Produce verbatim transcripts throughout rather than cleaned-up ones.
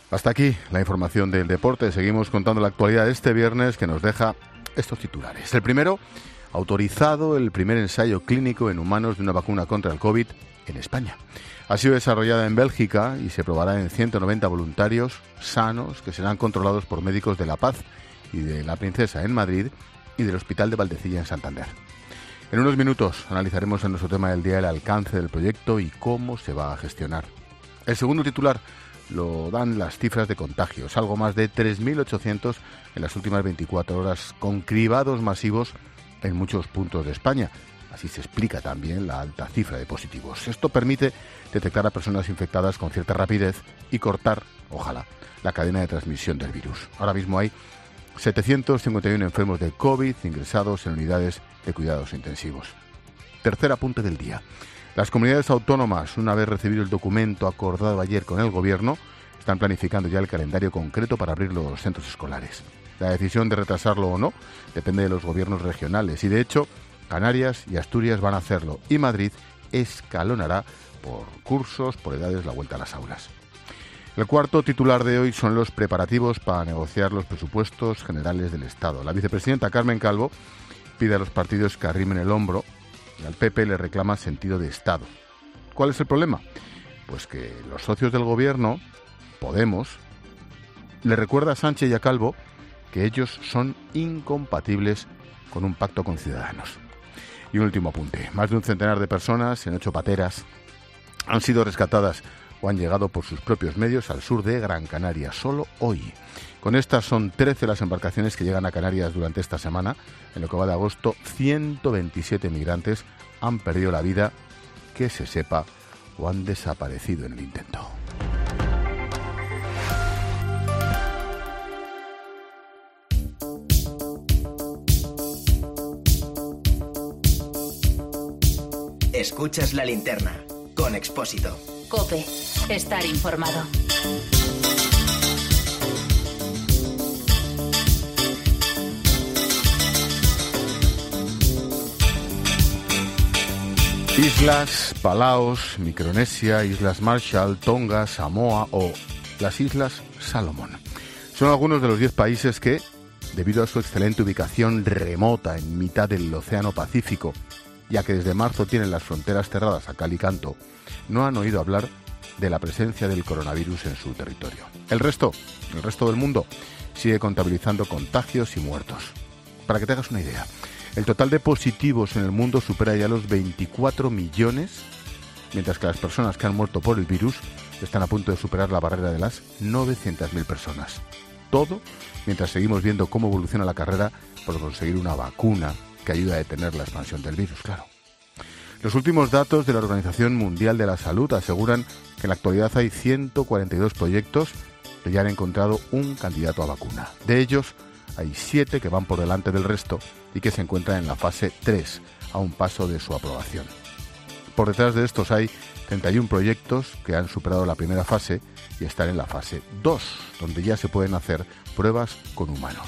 Hasta aquí la información del deporte. Seguimos contando la actualidad de este viernes, que nos deja estos titulares. El primero, autorizado el primer ensayo clínico en humanos de una vacuna contra el COVID en España. Ha sido desarrollada en Bélgica y se probará en ciento noventa voluntarios sanos que serán controlados por médicos de La Paz y de La Princesa en Madrid y del Hospital de Valdecilla en Santander. En unos minutos analizaremos en nuestro tema del día el alcance del proyecto y cómo se va a gestionar. El segundo titular lo dan las cifras de contagios, algo más de tres mil ochocientos en las últimas veinticuatro horas, con cribados masivos en muchos puntos de España. Así se explica también la alta cifra de positivos. Esto permite detectar a personas infectadas con cierta rapidez y cortar, ojalá, la cadena de transmisión del virus. Ahora mismo hay setecientos cincuenta y uno enfermos de COVID ingresados en unidades de cuidados intensivos. Tercer apunte del día. Las comunidades autónomas, una vez recibido el documento acordado ayer con el Gobierno, están planificando ya el calendario concreto para abrir los centros escolares. La decisión de retrasarlo o no depende de los gobiernos regionales y, de hecho, Canarias y Asturias van a hacerlo y Madrid escalonará por cursos, por edades, la vuelta a las aulas. El cuarto titular de hoy son los preparativos para negociar los presupuestos generales del Estado. La vicepresidenta Carmen Calvo pide a los partidos que arrimen el hombro y al P P le reclama sentido de Estado. ¿Cuál es el problema? Pues que los socios del Gobierno, Podemos, le recuerda a Sánchez y a Calvo que ellos son incompatibles con un pacto con Ciudadanos. Y un último apunte. Más de un centenar de personas en ocho pateras han sido rescatadas o han llegado por sus propios medios al sur de Gran Canaria, solo hoy. Con estas son trece las embarcaciones que llegan a Canarias durante esta semana. En lo que va de agosto, ciento veintisiete migrantes han perdido la vida, que se sepa, o han desaparecido en el intento. Escuchas La Linterna con Expósito. COPE. Estar informado. Islas Palaos, Micronesia, Islas Marshall, Tonga, Samoa o las Islas Salomón. Son algunos de los diez países que, debido a su excelente ubicación remota en mitad del Océano Pacífico, ya que desde marzo tienen las fronteras cerradas a cal y canto, no han oído hablar de la presencia del coronavirus en su territorio. El resto, el resto del mundo, sigue contabilizando contagios y muertos. Para que te hagas una idea, el total de positivos en el mundo supera ya los veinticuatro millones, mientras que las personas que han muerto por el virus están a punto de superar la barrera de las novecientas mil personas. Todo mientras seguimos viendo cómo evoluciona la carrera por conseguir una vacuna que ayuda a detener la expansión del virus, claro. Los últimos datos de la Organización Mundial de la Salud aseguran que en la actualidad hay ciento cuarenta y dos proyectos que ya han encontrado un candidato a vacuna. De ellos, hay siete que van por delante del resto y que se encuentran en la fase tres, a un paso de su aprobación. Por detrás de estos hay treinta y uno proyectos que han superado la primera fase y están en la fase dos, donde ya se pueden hacer pruebas con humanos.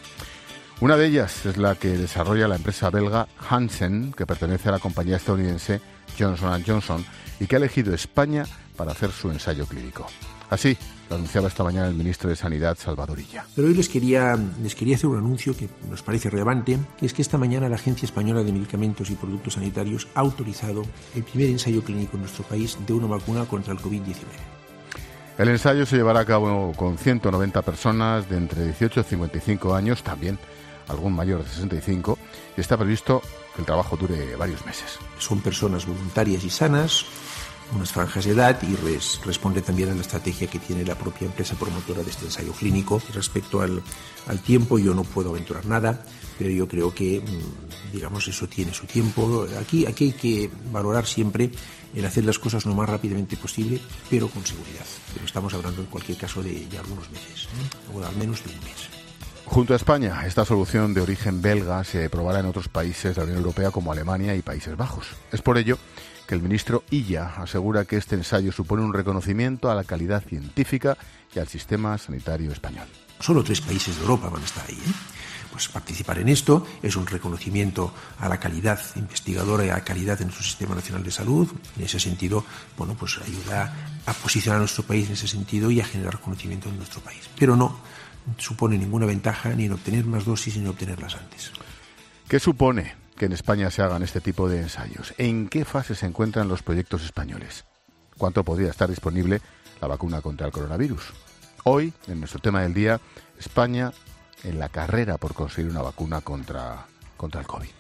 Una de ellas es la que desarrolla la empresa belga Janssen, que pertenece a la compañía estadounidense Johnson and Johnson y que ha elegido España para hacer su ensayo clínico. Así lo anunciaba esta mañana el ministro de Sanidad, Salvador Illa. Pero hoy les quería, les quería hacer un anuncio que nos parece relevante, que es que esta mañana la Agencia Española de Medicamentos y Productos Sanitarios ha autorizado el primer ensayo clínico en nuestro país de una vacuna contra el covid diecinueve. El ensayo se llevará a cabo con ciento noventa personas de entre dieciocho y cincuenta y cinco años, también algún mayor de sesenta y cinco, y está previsto que el trabajo dure varios meses. Son personas voluntarias y sanas, unas franjas de edad, y res, responde también a la estrategia que tiene la propia empresa promotora de este ensayo clínico. Respecto al, al tiempo, yo no puedo aventurar nada, pero yo creo que, digamos, eso tiene su tiempo. Aquí, aquí hay que valorar siempre el hacer las cosas lo más rápidamente posible, pero con seguridad. Pero estamos hablando en cualquier caso de, de algunos meses, ¿eh? O al menos de un mes. Junto a España, esta solución de origen belga se probará en otros países de la Unión Europea como Alemania y Países Bajos. Es por ello que el ministro Illa asegura que este ensayo supone un reconocimiento a la calidad científica y al sistema sanitario español. Solo tres países de Europa van a estar ahí, ¿eh? Pues participar en esto es un reconocimiento a la calidad investigadora y a la calidad de nuestro Sistema Nacional de Salud. En ese sentido, bueno, pues ayuda a posicionar a nuestro país en ese sentido y a generar reconocimiento en nuestro país. Pero no supone ninguna ventaja ni en obtener más dosis ni en obtenerlas antes. ¿Qué supone que en España se hagan este tipo de ensayos? ¿En qué fase se encuentran los proyectos españoles? ¿Cuánto podría estar disponible la vacuna contra el coronavirus? Hoy, en nuestro tema del día, España en la carrera por conseguir una vacuna contra, contra el COVID.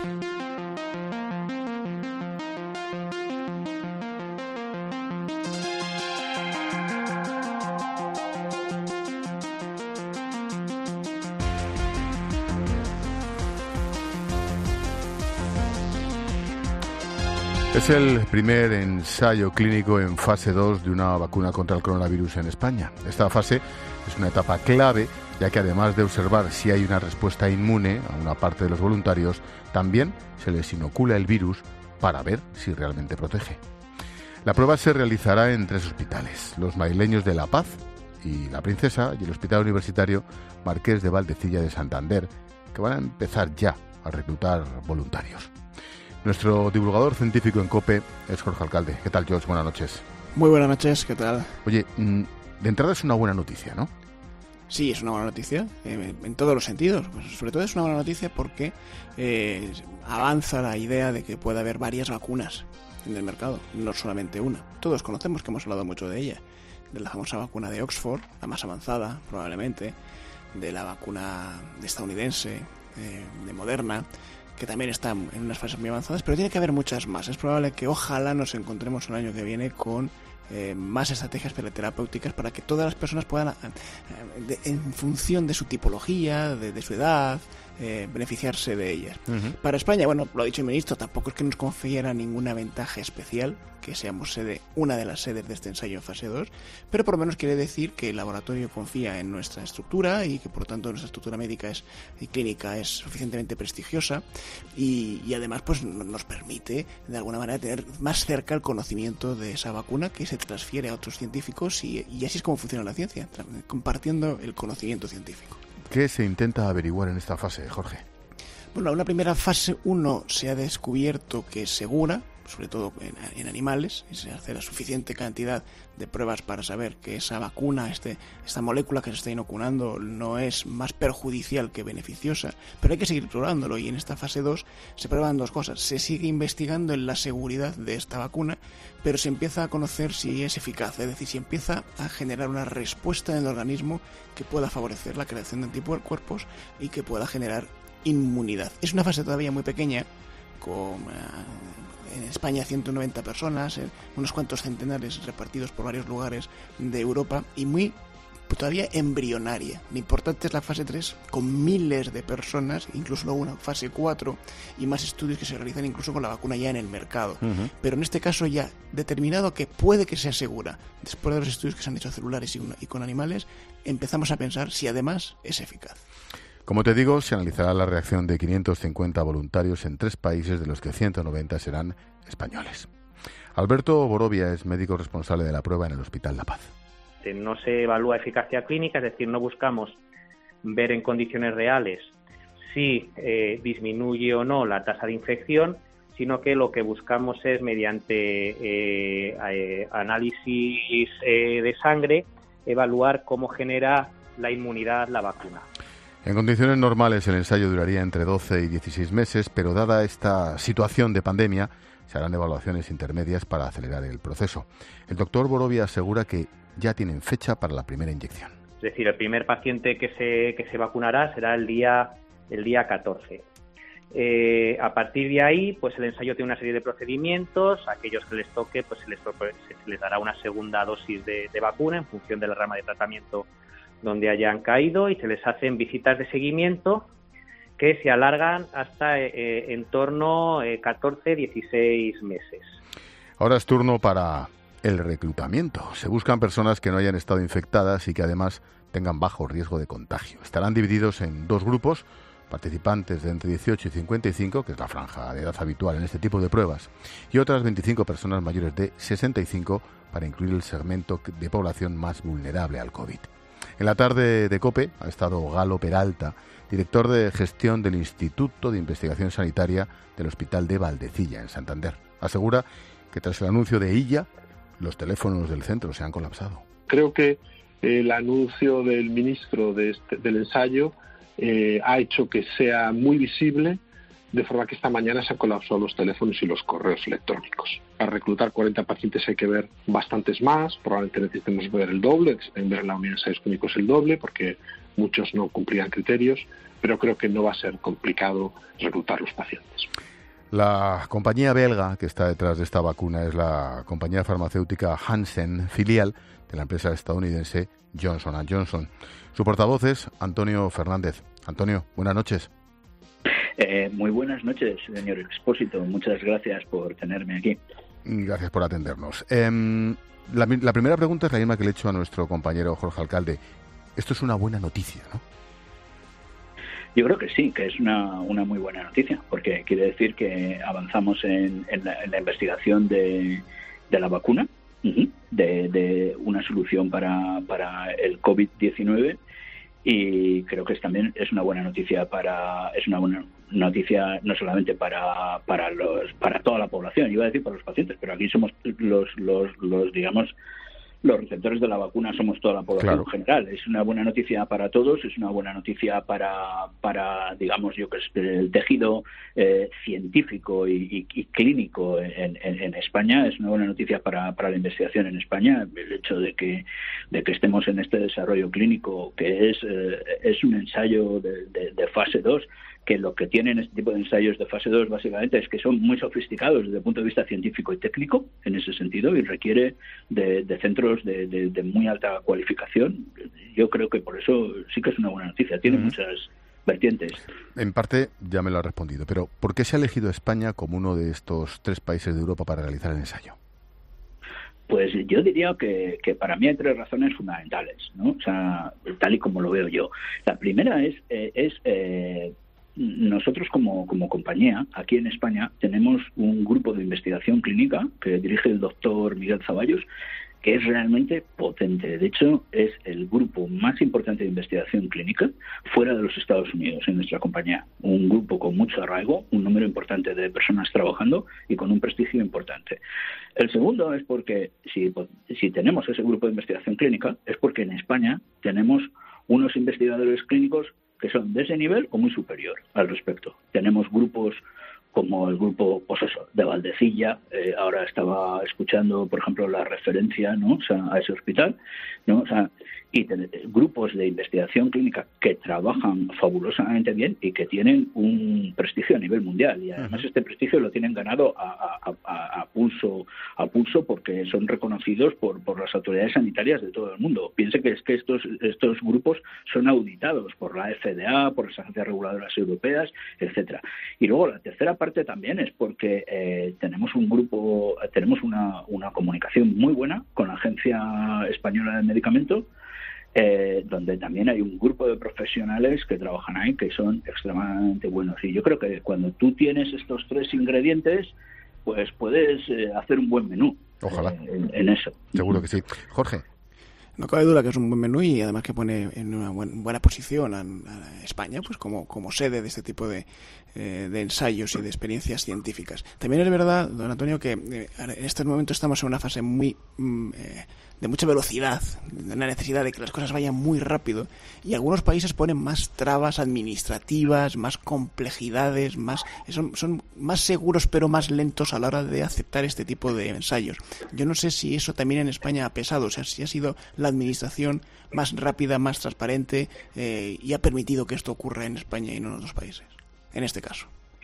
Es el primer ensayo clínico en fase dos de una vacuna contra el coronavirus en España. Esta fase es una etapa clave, ya que además de observar si hay una respuesta inmune a una parte de los voluntarios, también se les inocula el virus para ver si realmente protege. La prueba se realizará en tres hospitales, los madrileños de La Paz y La Princesa y el Hospital Universitario Marqués de Valdecilla de Santander, que van a empezar ya a reclutar voluntarios. Nuestro divulgador científico en COPE es Jorge Alcalde. ¿Qué tal, George? Buenas noches. Muy buenas noches, ¿qué tal? Oye, de entrada es una buena noticia, ¿no? Sí, es una buena noticia, eh, en todos los sentidos. Pues sobre todo es una buena noticia porque eh, avanza la idea de que puede haber varias vacunas en el mercado, no solamente una. Todos conocemos que hemos hablado mucho de ella, de la famosa vacuna de Oxford, la más avanzada probablemente, de la vacuna estadounidense, eh, de Moderna, que también están en unas fases muy avanzadas, pero tiene que haber muchas más. Es probable que ojalá nos encontremos el año que viene con eh, más estrategias terapéuticas para que todas las personas puedan, eh, de, en función de su tipología, de, de su edad, eh, beneficiarse de ellas. Uh-huh. Para España, bueno, lo ha dicho el ministro, tampoco es que nos confiera ninguna ventaja especial que seamos sede, una de las sedes de este ensayo en fase dos, pero por lo menos quiere decir que el laboratorio confía en nuestra estructura y que por lo tanto nuestra estructura médica es, y clínica es suficientemente prestigiosa y, y además pues nos permite de alguna manera tener más cerca el conocimiento de esa vacuna que se transfiere a otros científicos y, y así es como funciona la ciencia, compartiendo el conocimiento científico. ¿Qué se intenta averiguar en esta fase, Jorge? Bueno, en una primera fase uno se ha descubierto que es segura, sobre todo en, en animales, y se hace la suficiente cantidad de pruebas para saber que esa vacuna, este, esta molécula que se está inoculando no es más perjudicial que beneficiosa, pero hay que seguir probándolo y en esta fase dos se prueban dos cosas. Se sigue investigando en la seguridad de esta vacuna, pero se empieza a conocer si es eficaz, es decir, si empieza a generar una respuesta en el organismo que pueda favorecer la creación de anticuerpos y que pueda generar inmunidad. Es una fase todavía muy pequeña, con uh, en España ciento noventa personas, eh, unos cuantos centenares repartidos por varios lugares de Europa y muy pues, todavía embrionaria. Lo importante es la fase tres con miles de personas, incluso luego una fase cuatro y más estudios que se realizan incluso con la vacuna ya en el mercado. Uh-huh. Pero en este caso ya determinado que puede que sea segura, después de los estudios que se han hecho celulares y, y con animales, empezamos a pensar si además es eficaz. Como te digo, se analizará la reacción de quinientos cincuenta voluntarios en tres países, de los que ciento noventa serán españoles. Alberto Borovia es médico responsable de la prueba en el Hospital La Paz. No se evalúa eficacia clínica, es decir, no buscamos ver en condiciones reales si eh, disminuye o no la tasa de infección, sino que lo que buscamos es, mediante eh, eh, análisis eh, de sangre, evaluar cómo genera la inmunidad la vacuna. En condiciones normales el ensayo duraría entre doce y dieciséis meses, pero dada esta situación de pandemia, se harán evaluaciones intermedias para acelerar el proceso. El doctor Borovia asegura que ya tienen fecha para la primera inyección. Es decir, el primer paciente que se, que se vacunará será el día, el día catorce. Eh, a partir de ahí, pues el ensayo tiene una serie de procedimientos. A aquellos que les toque, pues se les, se les dará una segunda dosis de, de vacuna en función de la rama de tratamiento donde hayan caído y se les hacen visitas de seguimiento que se alargan hasta eh, en torno a eh, catorce a dieciséis meses. Ahora es turno para el reclutamiento. Se buscan personas que no hayan estado infectadas y que además tengan bajo riesgo de contagio. Estarán divididos en dos grupos, participantes de entre dieciocho y cincuenta y cinco, que es la franja de edad habitual en este tipo de pruebas, y otras veinticinco personas mayores de sesenta y cinco para incluir el segmento de población más vulnerable al COVID. En la tarde de COPE ha estado Galo Peralta, director de gestión del Instituto de Investigación Sanitaria del Hospital de Valdecilla, en Santander. Asegura que tras el anuncio de I L A, los teléfonos del centro se han colapsado. Creo que el anuncio del ministro de este, del ensayo eh, ha hecho que sea muy visible, de forma que esta mañana se han colapsado los teléfonos y los correos electrónicos. Para reclutar cuarenta pacientes hay que ver bastantes más, probablemente necesitemos ver el doble, necesitemos ver en la unidad de ensayos clínicos el doble, porque muchos no cumplían criterios, pero creo que no va a ser complicado reclutar los pacientes. La compañía belga que está detrás de esta vacuna es la compañía farmacéutica Janssen, filial de la empresa estadounidense Johnson and Johnson. Su portavoz es Antonio Fernández. Antonio, buenas noches. Eh, muy buenas noches, señor Expósito. Muchas gracias por tenerme aquí. Gracias por atendernos. Eh, la, la primera pregunta es la misma que le he hecho a nuestro compañero Jorge Alcalde. Esto es una buena noticia, ¿no? Yo creo que sí, que es una, una muy buena noticia, porque quiere decir que avanzamos en, en, la, en la investigación de, de la vacuna, uh-huh, de, de una solución para, para el COVID diecinueve, y creo que es también es una buena noticia para es una buena noticia no solamente para para los para toda la población, iba a decir para los pacientes, pero aquí somos los los los digamos los receptores de la vacuna, somos toda la población, claro, en general. Es una buena noticia para todos, es una buena noticia para, para digamos, yo que sé, el tejido eh, científico y, y, y clínico en, en, en España. Es una buena noticia para, para la investigación en España. El hecho de que de que estemos en este desarrollo clínico, que es eh, es un ensayo de, de, de fase dos, que lo que tienen este tipo de ensayos de fase dos básicamente es que son muy sofisticados desde el punto de vista científico y técnico en ese sentido, y requiere de, de centros de, de, de muy alta cualificación. Yo creo que por eso sí que es una buena noticia, tiene uh-huh. muchas vertientes. En parte ya me lo ha respondido, pero ¿por qué se ha elegido España como uno de estos tres países de Europa para realizar el ensayo? Pues yo diría que, que para mí hay tres razones fundamentales, ¿no? O sea, tal y como lo veo yo. La primera es, eh, es eh, nosotros como, como compañía, aquí en España, tenemos un grupo de investigación clínica que dirige el doctor Miguel Zaballos, que es realmente potente. De hecho, es el grupo más importante de investigación clínica fuera de los Estados Unidos en nuestra compañía. Un grupo con mucho arraigo, un número importante de personas trabajando y con un prestigio importante. El segundo es porque si, si tenemos ese grupo de investigación clínica, es porque en España tenemos unos investigadores clínicos que son de ese nivel o muy superior al respecto. Tenemos grupos como el grupo, pues eso, de Valdecilla. Eh, ahora estaba escuchando, por ejemplo, la referencia, ¿no? O sea, a ese hospital, ¿no? O sea, y ten, grupos de investigación clínica que trabajan fabulosamente bien y que tienen un prestigio a nivel mundial, y además uh-huh. este prestigio lo tienen ganado a, a, a, a pulso a pulso porque son reconocidos por, por las autoridades sanitarias de todo el mundo. Piense que es que estos estos grupos son auditados por la F D A, por las agencias reguladoras europeas, etcétera. Y luego la tercera parte también es porque eh, tenemos un grupo, tenemos una, una comunicación muy buena con la Agencia Española del Medicamento, Eh, donde también hay un grupo de profesionales que trabajan ahí que son extremadamente buenos. Y yo creo que cuando tú tienes estos tres ingredientes, pues puedes eh, hacer un buen menú. Ojalá. Eh, en, en eso. Seguro que sí. Jorge. No cabe duda que es un buen menú, y además que pone en una buen, buena posición a, a España, pues como, como sede de este tipo de, eh, de ensayos y de experiencias científicas. También es verdad, don Antonio, que eh, en este momento estamos en una fase muy mm, eh, de mucha velocidad, de una necesidad de que las cosas vayan muy rápido, y algunos países ponen más trabas administrativas, más complejidades, más son, son más seguros pero más lentos a la hora de aceptar este tipo de ensayos. Yo no sé si eso también en España ha pesado, o sea, si ha sido la administración más rápida, más transparente, eh, y ha permitido que esto ocurra en España y no en otros países, en este caso.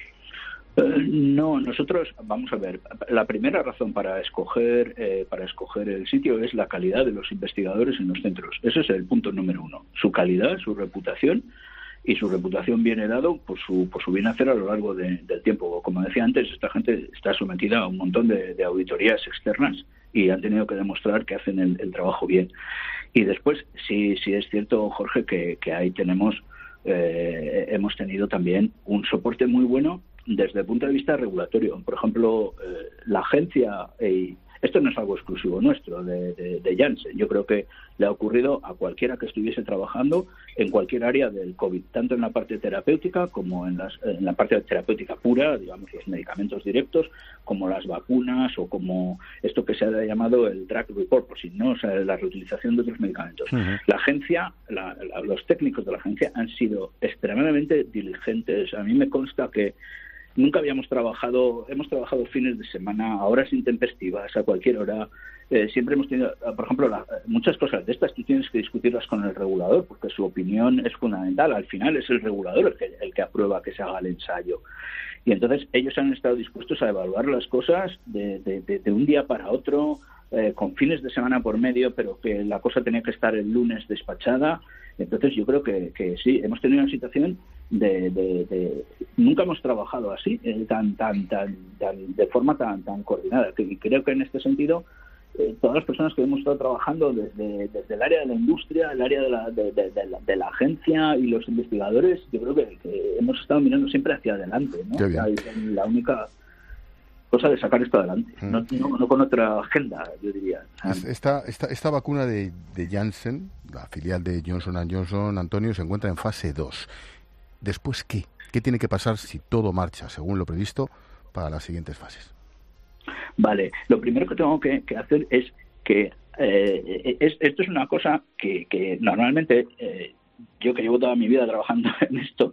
No, nosotros, vamos a ver, la primera razón para escoger eh, para escoger el sitio es la calidad de los investigadores en los centros. Ese es el punto número uno. Su calidad, su reputación, y su reputación viene dado por su por su bien hacer a lo largo de, del tiempo. Como decía antes, esta gente está sometida a un montón de, de auditorías externas y han tenido que demostrar que hacen el, el trabajo bien. Y después, sí, sí es cierto, Jorge, que, que ahí tenemos eh, hemos tenido también un soporte muy bueno desde el punto de vista regulatorio. Por ejemplo, eh, la agencia, eh, esto no es algo exclusivo nuestro, de, de, de Janssen. Yo creo que le ha ocurrido a cualquiera que estuviese trabajando en cualquier área del COVID, tanto en la parte terapéutica como en, las, en la parte terapéutica pura, digamos, los medicamentos directos, como las vacunas o como esto que se ha llamado el drug repurposing, ¿no? O sea, la reutilización de otros medicamentos. Uh-huh. La agencia, la, la, los técnicos de la agencia han sido extremadamente diligentes. A mí me consta que nunca habíamos trabajado, hemos trabajado fines de semana, a horas intempestivas, a cualquier hora. Eh, siempre hemos tenido, por ejemplo, la, muchas cosas de estas tú tienes que discutirlas con el regulador, porque su opinión es fundamental. Al final es el regulador el que, el que aprueba que se haga el ensayo. Y entonces ellos han estado dispuestos a evaluar las cosas de, de, de, de un día para otro, eh, con fines de semana por medio, pero que la cosa tenía que estar el lunes despachada. Entonces yo creo que, que sí, hemos tenido una situación de, de, de nunca hemos trabajado así, eh, tan tan tan tan de forma tan tan coordinada. Y creo que en este sentido eh, todas las personas que hemos estado trabajando desde, desde el área de la industria, el área de la, de, de, de, la, de la agencia y los investigadores, yo creo que, que hemos estado mirando siempre hacia adelante, ¿no? O sea, es la única cosa de sacar esto adelante, mm. no, no, no con otra agenda, yo diría. Esta, esta, esta vacuna de, de Janssen, la filial de Johnson and Johnson, Antonio, se encuentra en fase dos. ¿Después qué? ¿Qué tiene que pasar si todo marcha según lo previsto para las siguientes fases? Vale, lo primero que tengo que, que hacer es que eh, es, esto es una cosa que, que normalmente eh, yo que llevo toda mi vida trabajando en esto,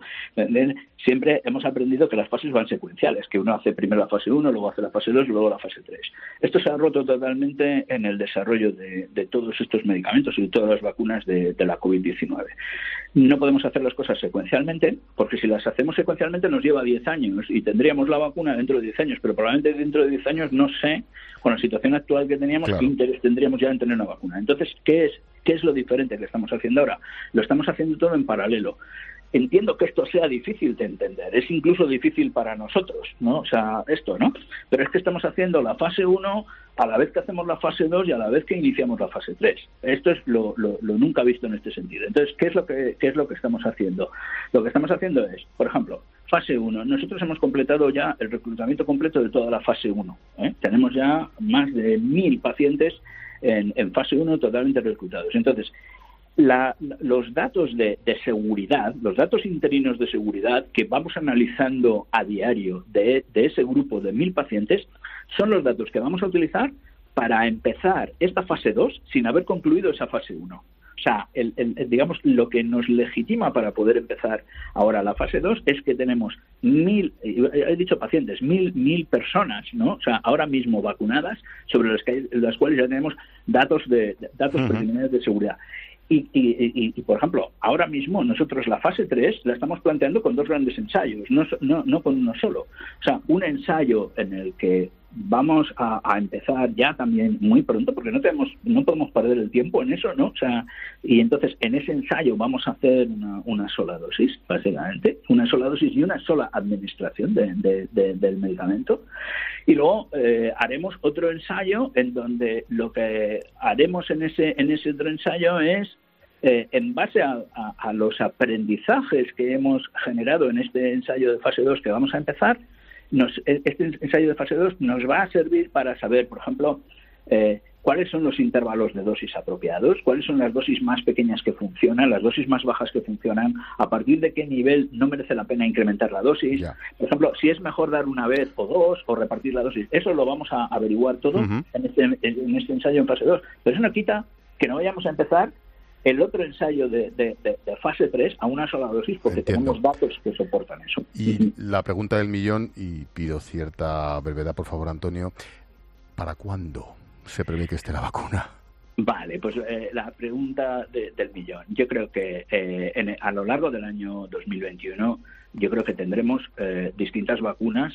siempre hemos aprendido que las fases van secuenciales, que uno hace primero la fase uno, luego hace la fase dos y luego la fase tres. Esto se ha roto totalmente en el desarrollo de, de todos estos medicamentos y de todas las vacunas de, de la covid diecinueve. No podemos hacer las cosas secuencialmente, porque si las hacemos secuencialmente nos lleva diez años y tendríamos la vacuna dentro de diez años, pero probablemente dentro de diez años no sé, con la situación actual que teníamos, claro, qué interés tendríamos ya en tener una vacuna. Entonces, ¿qué es? ¿Qué es lo diferente que estamos haciendo ahora? Lo estamos haciendo todo en paralelo. Entiendo que esto sea difícil de entender, es incluso difícil para nosotros, ¿no? O sea, esto, ¿no? Pero es que estamos haciendo la fase uno a la vez que hacemos la fase dos y a la vez que iniciamos la fase tres. Esto es lo, lo, lo nunca visto en este sentido. Entonces, ¿qué es lo que qué es lo que estamos haciendo? Lo que estamos haciendo es, por ejemplo, fase uno. Nosotros hemos completado ya el reclutamiento completo de toda la fase uno, ¿eh? Tenemos ya más de mil pacientes en, en fase uno totalmente reclutados. Entonces, La, los datos de, de seguridad, los datos interinos de seguridad que vamos analizando a diario de, de ese grupo de mil pacientes son los datos que vamos a utilizar para empezar esta fase dos sin haber concluido esa fase uno. O sea, el, el, digamos, lo que nos legitima para poder empezar ahora la fase dos es que tenemos mil, he dicho pacientes, mil, mil personas, ¿no? O sea, ahora mismo vacunadas, sobre las, que, las cuales ya tenemos datos de datos uh-huh. preliminares de seguridad. Y, y, y, y, por ejemplo, ahora mismo nosotros la fase tres la estamos planteando con dos grandes ensayos, no, no, no con uno solo. O sea, un ensayo en el que vamos a, a empezar ya también muy pronto, porque no tenemos, no podemos perder el tiempo en eso, ¿no? O sea, y entonces en ese ensayo vamos a hacer una, una sola dosis, básicamente, una sola dosis y una sola administración de, de, de, del medicamento. Y luego eh, haremos otro ensayo en donde lo que haremos en ese, en ese otro ensayo es Eh, en base a, a, a los aprendizajes que hemos generado en este ensayo de fase dos que vamos a empezar, nos, este ensayo de fase dos nos va a servir para saber, por ejemplo, eh, cuáles son los intervalos de dosis apropiados, cuáles son las dosis más pequeñas que funcionan, las dosis más bajas que funcionan, a partir de qué nivel no merece la pena incrementar la dosis. Yeah. Por ejemplo, si es mejor dar una vez o dos o repartir la dosis. Eso lo vamos a averiguar todo uh-huh. en, este, en este ensayo en fase dos. Pero eso no quita que no vayamos a empezar el otro ensayo de, de, de, de fase tres a una sola dosis, porque Entiendo. tenemos datos que soportan eso. Y la pregunta del millón, y pido cierta brevedad, por favor, Antonio, ¿para cuándo se prevé que esté la vacuna? Vale, pues eh, la pregunta de, del millón. Yo creo que eh, en, a lo largo del año dos mil veintiuno yo creo que tendremos eh, distintas vacunas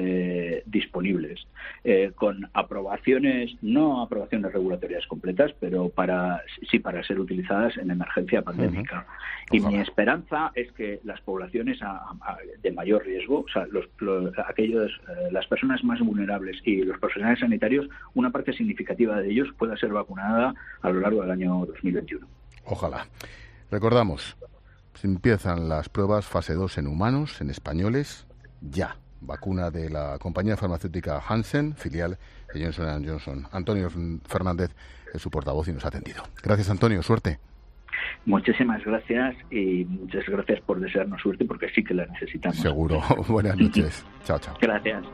eh, disponibles, eh, con aprobaciones, no aprobaciones regulatorias completas, pero para sí para ser utilizadas en emergencia pandémica. Uh-huh. Y mi esperanza es que las poblaciones a, a, de mayor riesgo, o sea, los, los, aquellos, eh, las personas más vulnerables y los profesionales sanitarios, una parte significativa de ellos pueda ser vacunada a lo largo del año dos mil veintiuno. Ojalá. Recordamos, empiezan las pruebas fase dos en humanos, en españoles, ya. vacuna de la compañía farmacéutica Hansen, filial de Johnson and Johnson. Antonio Fernández es su portavoz y nos ha atendido. Gracias, Antonio. Suerte. Muchísimas gracias y muchas gracias por desearnos suerte, porque sí que la necesitamos. Seguro. Buenas noches. Chao, chao. Gracias.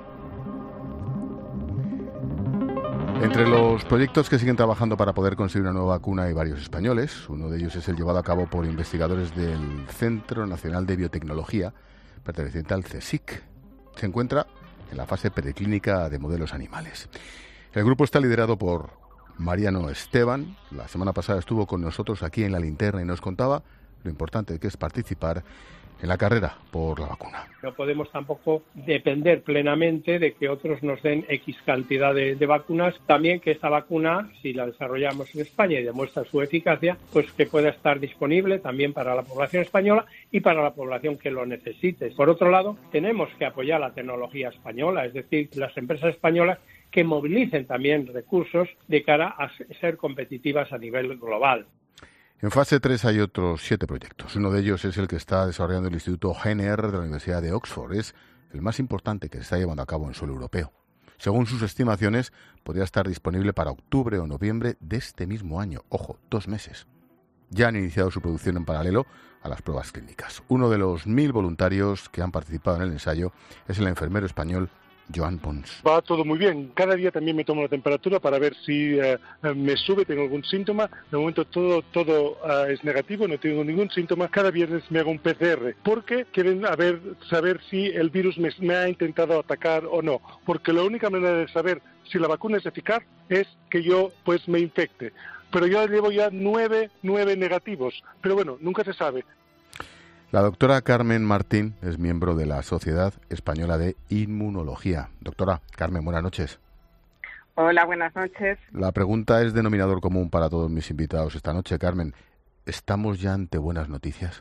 Entre los proyectos que siguen trabajando para poder conseguir una nueva vacuna hay varios españoles. Uno de ellos es el llevado a cabo por investigadores del Centro Nacional de Biotecnología, perteneciente al CSIC. Se encuentra en la fase preclínica de modelos animales. El grupo está liderado por Mariano Esteban. La semana pasada estuvo con nosotros aquí en La Linterna y nos contaba lo importante que es participar en la carrera por la vacuna. No podemos tampoco depender plenamente de que otros nos den X cantidad de, de vacunas. También que esta vacuna, si la desarrollamos en España y demuestra su eficacia, pues que pueda estar disponible también para la población española y para la población que lo necesite. Por otro lado, tenemos que apoyar la tecnología española, es decir, las empresas españolas que movilicen también recursos de cara a ser competitivas a nivel global. En fase tres hay otros siete proyectos. Uno de ellos es el que está desarrollando el Instituto G N R de la Universidad de Oxford. Es el más importante que se está llevando a cabo en suelo europeo. Según sus estimaciones, podría estar disponible para octubre o noviembre de este mismo año. Ojo, dos meses. Ya han iniciado su producción en paralelo a las pruebas clínicas. Uno de los mil voluntarios que han participado en el ensayo es el enfermero español Joan Pons. Va todo muy bien. Cada día también me tomo la temperatura para ver si uh, me sube, tengo algún síntoma. De momento todo todo uh, es negativo, no tengo ningún síntoma. Cada viernes me hago un P C R porque quieren a ver, saber si el virus me, me ha intentado atacar o no. Porque la única manera de saber si la vacuna es eficaz es que yo pues me infecte. Pero yo llevo ya nueve, nueve negativos. Pero bueno, nunca se sabe. La doctora Carmen Martín es miembro de la Sociedad Española de Inmunología. Doctora Carmen, buenas noches. Hola, buenas noches. La pregunta es denominador común para todos mis invitados esta noche. Carmen, ¿estamos ya ante buenas noticias?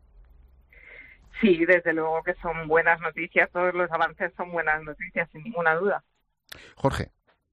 Sí, desde luego que son buenas noticias. Todos los avances son buenas noticias, sin ninguna duda. Jorge.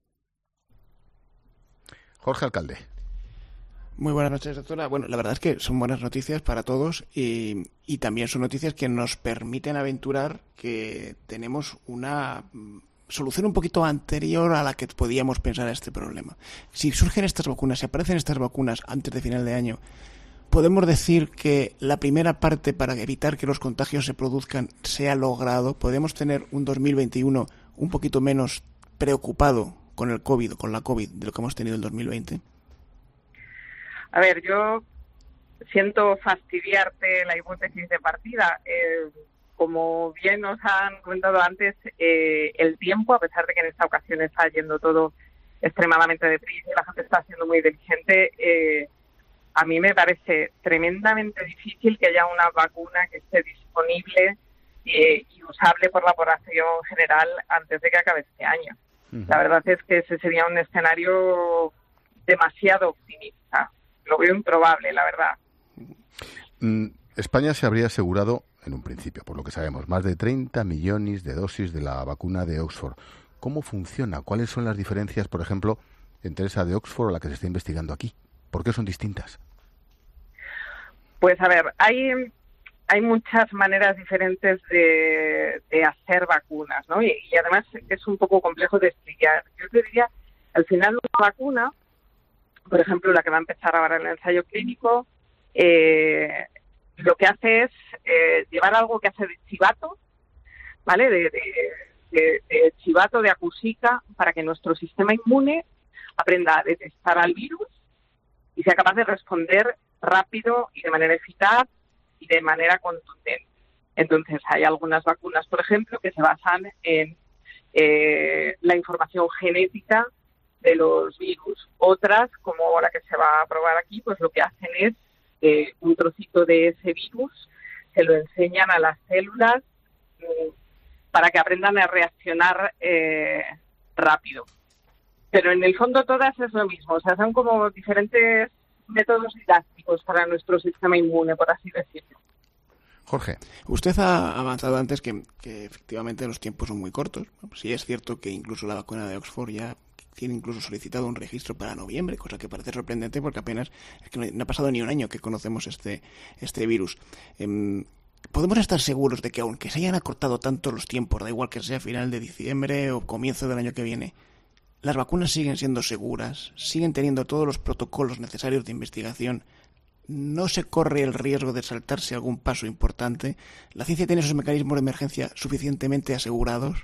Jorge Alcalde. Muy buenas noches, doctora. Bueno, la verdad es que son buenas noticias para todos y, y también son noticias que nos permiten aventurar que tenemos una solución un poquito anterior a la que podíamos pensar a este problema. Si surgen estas vacunas, si aparecen estas vacunas antes de final de año, ¿podemos decir que la primera parte para evitar que los contagios se produzcan se ha logrado? ¿Podemos tener un dos mil veintiuno un poquito menos preocupado con el COVID, con la COVID, de lo que hemos tenido en el dos mil veinte? A ver, yo siento fastidiarte la hipótesis de partida. Eh, como bien nos han comentado antes, eh, el tiempo, a pesar de que en esta ocasión está yendo todo extremadamente deprisa y la gente está siendo muy diligente, eh, a mí me parece tremendamente difícil que haya una vacuna que esté disponible eh, y usable por la población general antes de que acabe este año. Uh-huh. La verdad es que ese sería un escenario demasiado optimista. Lo veo improbable, la verdad. España se habría asegurado, en un principio, por lo que sabemos, más de treinta millones de dosis de la vacuna de Oxford. ¿Cómo funciona? ¿Cuáles son las diferencias, por ejemplo, entre esa de Oxford o la que se está investigando aquí? ¿Por qué son distintas? Pues a ver, hay, hay muchas maneras diferentes de, de hacer vacunas, ¿no? Y, y además es un poco complejo de explicar. Yo te diría, al final una vacuna, por ejemplo, la que va a empezar ahora en el ensayo clínico, eh, lo que hace es eh, llevar algo que hace de chivato, ¿vale? De, de, de, de chivato, de acusica, para que nuestro sistema inmune aprenda a detectar al virus y sea capaz de responder rápido y de manera eficaz y de manera contundente. Entonces, hay algunas vacunas, por ejemplo, que se basan en eh, la información genética de los virus. Otras, como la que se va a probar aquí, pues lo que hacen es eh, un trocito de ese virus, se lo enseñan a las células eh, para que aprendan a reaccionar eh, rápido. Pero en el fondo todas es lo mismo, o sea, son como diferentes métodos didácticos para nuestro sistema inmune, por así decirlo. Jorge. Usted ha avanzado antes que, que efectivamente los tiempos son muy cortos. Sí es cierto que incluso la vacuna de Oxford ya tiene incluso solicitado un registro para noviembre, cosa que parece sorprendente porque apenas es que no ha pasado ni un año que conocemos este este virus. Eh, podemos estar seguros de que aunque se hayan acortado tanto los tiempos, da igual que sea final de diciembre o comienzo del año que viene, las vacunas siguen siendo seguras, siguen teniendo todos los protocolos necesarios de investigación, no se corre el riesgo de saltarse algún paso importante, la ciencia tiene esos mecanismos de emergencia suficientemente asegurados.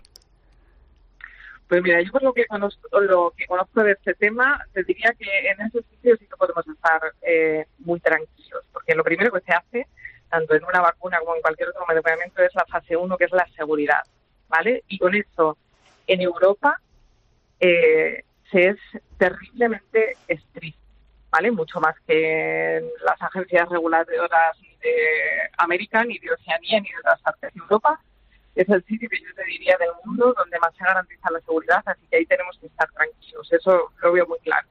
Pues mira, yo por lo que conozco, lo que conozco de este tema, te diría que en esos sitios sí que podemos estar eh, muy tranquilos, porque lo primero que se hace, tanto en una vacuna como en cualquier otro medicamento, es la fase uno, que es la seguridad, ¿vale? Y con eso, en Europa, eh, se es terriblemente estricto, ¿vale? Mucho más que en las agencias reguladoras de América, ni de Oceanía, ni de otras partes de Europa. Es el sitio que yo te diría del mundo donde más se garantiza la seguridad, así que ahí tenemos que estar tranquilos. Eso lo veo muy claro.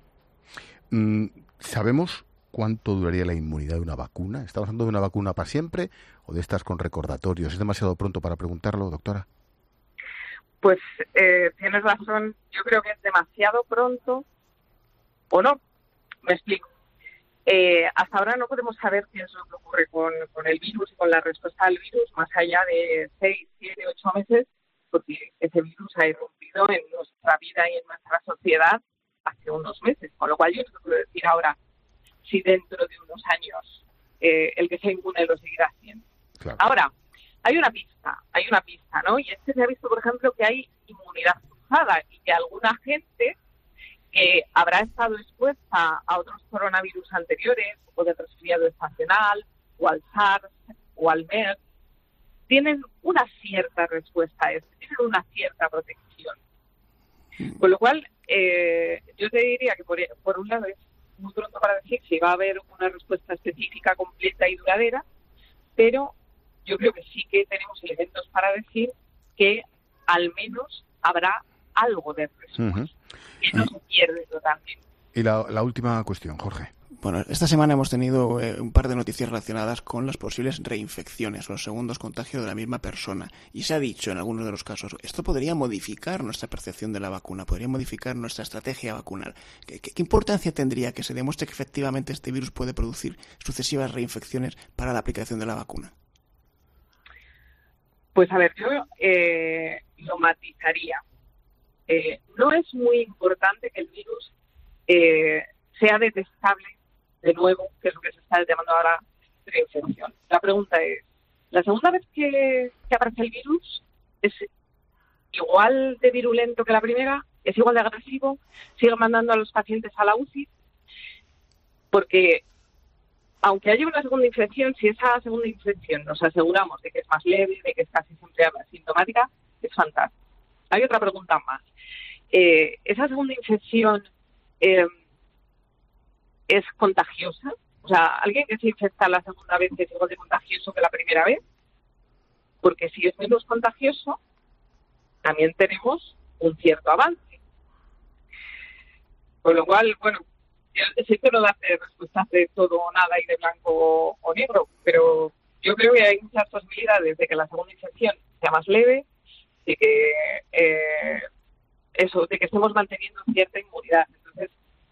Mm, ¿Sabemos cuánto duraría la inmunidad de una vacuna? ¿Estamos hablando de una vacuna para siempre o de estas con recordatorios? ¿Es demasiado pronto para preguntarlo, doctora? Pues eh, tienes razón. Yo creo que es demasiado pronto, ¿o no? Me explico. Eh, hasta ahora no podemos saber qué es lo que ocurre con, con el virus y con la respuesta al virus más allá de seis, siete, ocho meses, porque ese virus ha irrumpido en nuestra vida y en nuestra sociedad hace unos meses. Con lo cual yo no puedo decir ahora si dentro de unos años eh, el que sea inmune lo seguirá haciendo. Claro. Ahora, hay una pista, hay una pista, ¿no? Y es que se ha visto, por ejemplo, que hay inmunidad cruzada y que alguna gente que habrá estado expuesta a otros coronavirus anteriores, o de resfriado estacional, o al SARS, o al MERS, tienen una cierta respuesta a esto, tienen una cierta protección. Con lo cual, eh, yo te diría que por, por un lado es muy pronto para decir si va a haber una respuesta específica, completa y duradera, pero yo creo que sí que tenemos elementos para decir que al menos habrá algo de respuesta. Uh-huh. Que no se pierde totalmente. Y la, la última cuestión, Jorge. Bueno, esta semana hemos tenido eh, un par de noticias relacionadas con las posibles reinfecciones o los segundos contagios de la misma persona. Y se ha dicho en algunos de los casos, esto podría modificar nuestra percepción de la vacuna, podría modificar nuestra estrategia vacunal. ¿Qué, qué, qué importancia tendría que se demuestre que efectivamente este virus puede producir sucesivas reinfecciones para la aplicación de la vacuna? Pues a ver, yo eh, lo matizaría. Eh, no es muy importante que el virus eh, sea detectable de nuevo, que es lo que se está llamando ahora reinfección. La pregunta es, ¿la segunda vez que, que aparece el virus es igual de virulento que la primera? ¿Es igual de agresivo? ¿Sigue mandando a los pacientes a la U C I? Porque aunque haya una segunda infección, si esa segunda infección nos aseguramos de que es más leve, de que es casi siempre asintomática, es fantástico. Hay otra pregunta más. Eh, ¿Esa segunda infección eh, es contagiosa? O sea, ¿alguien que se infecta la segunda vez es igual de contagioso que la primera vez? Porque si es menos contagioso, también tenemos un cierto avance. Con lo cual, bueno, yo sé que no da respuestas de todo o nada y de blanco o negro, pero yo creo que hay muchas posibilidades de que la segunda infección sea más leve, de que eh, eso, de que estemos manteniendo cierta inmunidad. Entonces,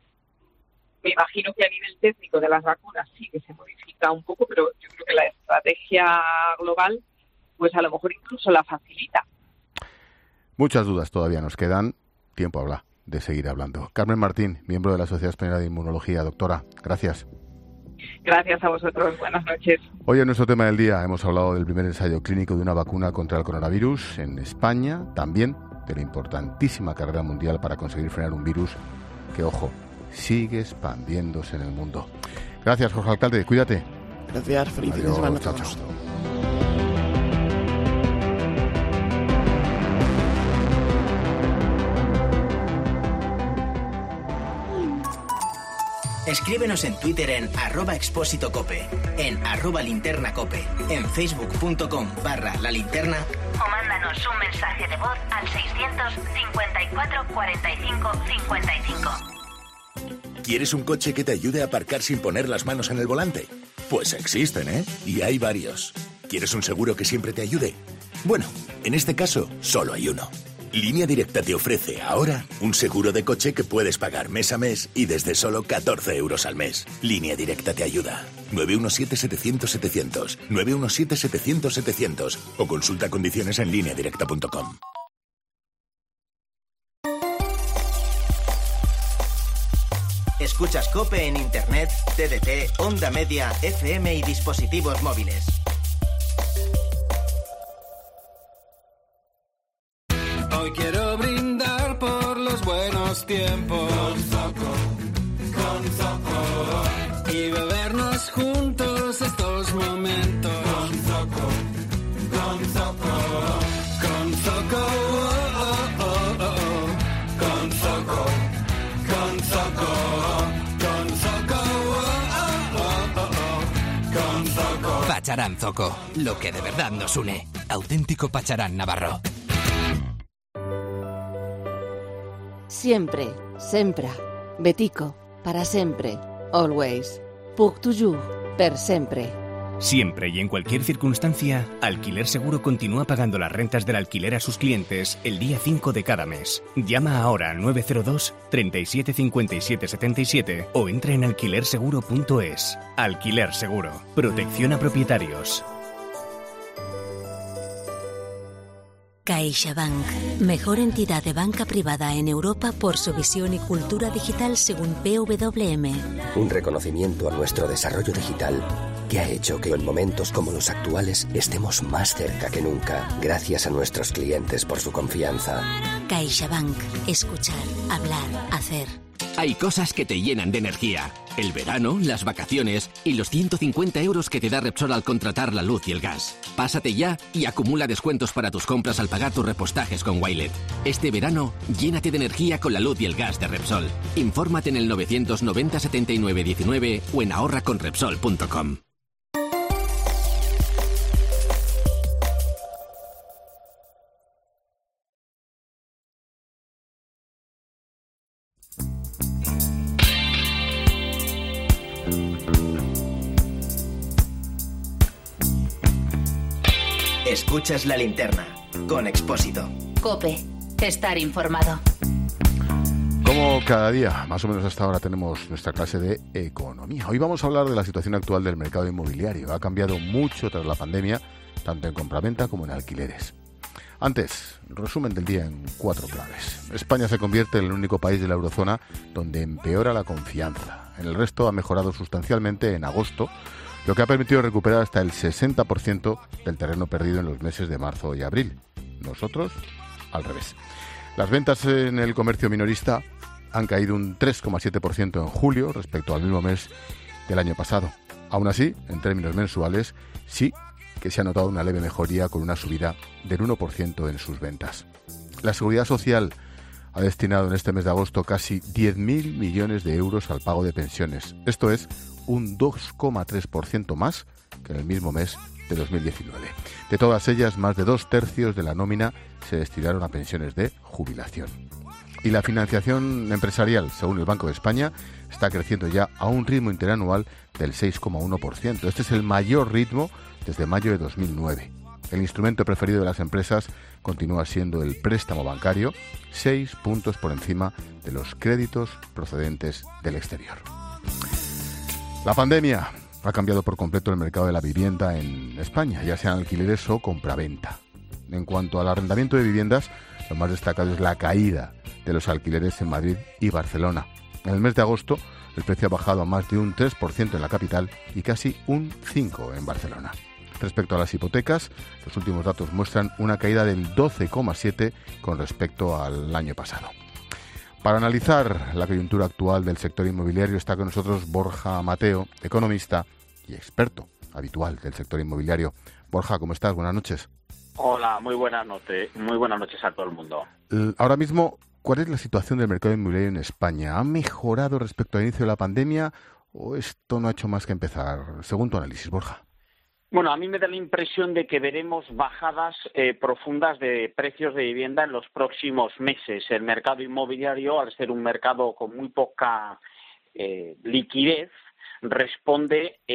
me imagino que a nivel técnico de las vacunas sí que se modifica un poco, pero yo creo que la estrategia global, pues a lo mejor incluso la facilita. Muchas dudas todavía nos quedan. Tiempo habla de seguir hablando. Carmen Martín, miembro de la Sociedad Española de Inmunología. Doctora, gracias. Gracias a vosotros. Buenas noches. Hoy en nuestro tema del día hemos hablado del primer ensayo clínico de una vacuna contra el coronavirus en España, también de la importantísima carrera mundial para conseguir frenar un virus que, ojo, sigue expandiéndose en el mundo. Gracias, Jorge Alcalde. Cuídate. Gracias. Feliz fin de semana a todos. Escríbenos en Twitter en arroba expósito cope, en arroba linterna cope, en facebook.com barra la linterna o mándanos un mensaje de voz al seiscientos cincuenta y cuatro cuarenta y cinco cincuenta y cinco. ¿Quieres un coche que te ayude a aparcar sin poner las manos en el volante? Pues existen, ¿eh? Y hay varios. ¿Quieres un seguro que siempre te ayude? Bueno, en este caso, solo hay uno. Línea Directa te ofrece ahora un seguro de coche que puedes pagar mes a mes y desde solo catorce euros al mes. Línea Directa te ayuda. nueve uno siete, setecientos, setecientos. nueve uno siete, setecientos, setecientos. O consulta condiciones en línea directa punto com. Escuchas COPE en Internet, T D T, Onda Media, F M y dispositivos móviles. Hoy quiero brindar por los buenos tiempos con Zoco, con Zoco, y bebernos juntos estos momentos con Zoco, con Zoco, con Zoco, oh, oh, oh, oh. Con Zoco, con Zoco, con Zoco, oh, oh, oh, oh. Con Zoco. Pacharán Zoco, lo que de verdad nos une. Auténtico Pacharán Navarro. Siempre, sempre, Betico, para sempre, always, pour toujours, per sempre. Siempre y en cualquier circunstancia, Alquiler Seguro continúa pagando las rentas del alquiler a sus clientes el día cinco de cada mes. Llama ahora al nueve cero dos, treinta y siete, cincuenta y siete, setenta y siete o entra en alquiler seguro punto es. Alquiler Seguro. Protección a propietarios. CaixaBank, mejor entidad de banca privada en Europa por su visión y cultura digital según P W M. Un reconocimiento a nuestro desarrollo digital que ha hecho que en momentos como los actuales estemos más cerca que nunca, gracias a nuestros clientes por su confianza. CaixaBank, escuchar, hablar, hacer. Hay cosas que te llenan de energía. El verano, las vacaciones y los ciento cincuenta euros que te da Repsol al contratar la luz y el gas. Pásate ya y acumula descuentos para tus compras al pagar tus repostajes con Wilet. Este verano, llénate de energía con la luz y el gas de Repsol. Infórmate en el novecientos noventa, setenta y nueve, diecinueve o en ahorra con repsol punto com. Escuchas La Linterna, con Expósito. COPE, estar informado. Como cada día, más o menos hasta ahora, tenemos nuestra clase de economía. Hoy vamos a hablar de la situación actual del mercado inmobiliario. Ha cambiado mucho tras la pandemia, tanto en compraventa como en alquileres. Antes, resumen del día en cuatro claves. España se convierte en el único país de la eurozona donde empeora la confianza. En el resto ha mejorado sustancialmente en agosto, lo que ha permitido recuperar hasta el sesenta por ciento del terreno perdido en los meses de marzo y abril. Nosotros, al revés. Las ventas en el comercio minorista han caído un tres coma siete por ciento en julio respecto al mismo mes del año pasado. Aún así, en términos mensuales, sí que se ha notado una leve mejoría con una subida del uno por ciento en sus ventas. La Seguridad Social ha destinado en este mes de agosto casi diez mil millones de euros al pago de pensiones. Esto es un dos coma tres por ciento más que en el mismo mes de dos mil diecinueve. De todas ellas, más de dos tercios de la nómina se destinaron a pensiones de jubilación. Y la financiación empresarial, según el Banco de España, está creciendo ya a un ritmo interanual del seis coma uno por ciento. Este es el mayor ritmo desde mayo de dos mil nueve. El instrumento preferido de las empresas continúa siendo el préstamo bancario, seis puntos por encima de los créditos procedentes del exterior. La pandemia ha cambiado por completo el mercado de la vivienda en España, ya sean alquileres o compraventa. En cuanto al arrendamiento de viviendas, lo más destacado es la caída de los alquileres en Madrid y Barcelona. En el mes de agosto, el precio ha bajado a más de un tres por ciento en la capital y casi un cinco por ciento en Barcelona. Respecto a las hipotecas, los últimos datos muestran una caída del doce coma siete por ciento con respecto al año pasado. Para analizar la coyuntura actual del sector inmobiliario está con nosotros Borja Mateo, economista y experto habitual del sector inmobiliario. Borja, ¿cómo estás? Buenas noches. Hola, muy buenas noches, muy buenas noches a todo el mundo. Ahora mismo, ¿cuál es la situación del mercado inmobiliario en España? ¿Ha mejorado respecto al inicio de la pandemia o esto no ha hecho más que empezar? Según tu análisis, Borja. Bueno, a mí me da la impresión de que veremos bajadas eh, profundas de precios de vivienda en los próximos meses. El mercado inmobiliario, al ser un mercado con muy poca eh, liquidez, responde eh,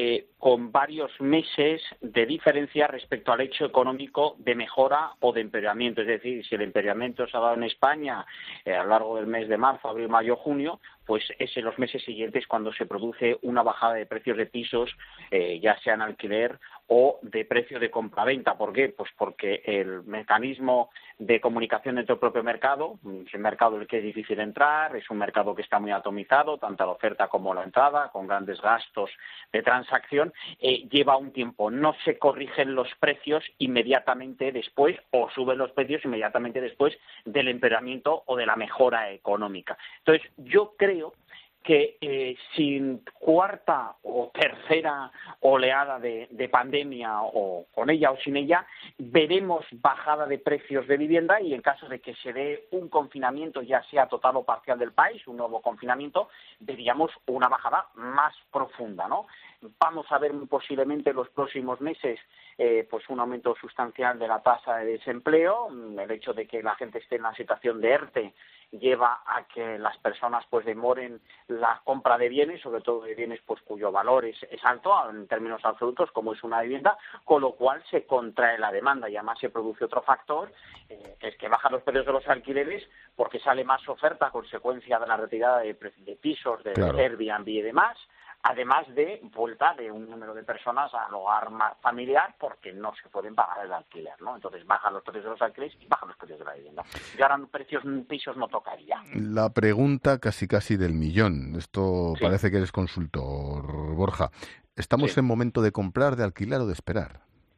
con varios meses de diferencia respecto al hecho económico de mejora o de empeoramiento. Es decir, si el empeoramiento se ha dado en España eh, a lo largo del mes de marzo, abril, mayo, junio, pues es en los meses siguientes cuando se produce una bajada de precios de pisos, eh, ya sea en alquiler o de precio de compraventa. ¿Por qué? Pues porque el mecanismo de comunicación dentro del propio mercado, es un mercado en el que es difícil entrar, es un mercado que está muy atomizado, tanto la oferta como la entrada, con grandes gastos de transacción, eh, lleva un tiempo. No se corrigen los precios inmediatamente después o suben los precios inmediatamente después del empeoramiento o de la mejora económica. Entonces, yo creo que eh, sin cuarta o tercera oleada de, de pandemia o con ella o sin ella, veremos bajada de precios de vivienda y en caso de que se dé un confinamiento, ya sea total o parcial del país, un nuevo confinamiento, veríamos una bajada más profunda, ¿no? Vamos a ver muy posiblemente en los próximos meses eh, pues un aumento sustancial de la tasa de desempleo. El hecho de que la gente esté en la situación de ERTE lleva a que las personas pues demoren la compra de bienes, sobre todo de bienes pues cuyo valor es, es alto en términos absolutos, como es una vivienda, con lo cual se contrae la demanda y además se produce otro factor, eh, que es que bajan los precios de los alquileres porque sale más oferta a consecuencia de la retirada de, de pisos de claro. Airbnb y demás, además de vuelta de un número de personas al hogar familiar porque no se pueden pagar el alquiler, ¿no? Entonces bajan los precios de los alquileres y bajan los precios de la vivienda. Y ahora precios pisos no tocaría. La pregunta casi casi del millón. Esto sí. Parece que eres consultor, Borja. ¿Estamos sí. en momento de comprar, de alquilar o de esperar?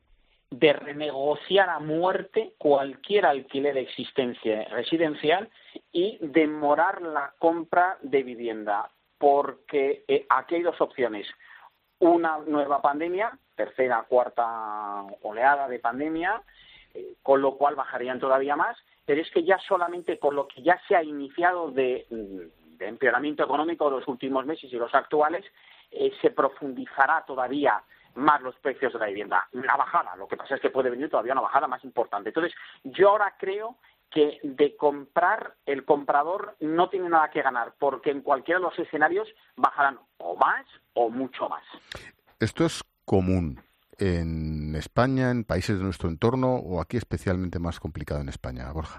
De renegociar a muerte cualquier alquiler existencia residencial y demorar la compra de vivienda. Porque eh, aquí hay dos opciones. Una nueva pandemia, tercera, cuarta oleada de pandemia, eh, con lo cual bajarían todavía más, pero es que ya solamente por lo que ya se ha iniciado de, de empeoramiento económico de los últimos meses y los actuales, eh, se profundizará todavía más los precios de la vivienda. La bajada, lo que pasa es que puede venir todavía una bajada más importante. Entonces, yo ahora creo que de comprar, el comprador no tiene nada que ganar, porque en cualquiera de los escenarios bajarán o más o mucho más. ¿Esto es común en España, en países de nuestro entorno, o aquí especialmente más complicado en España, Borja?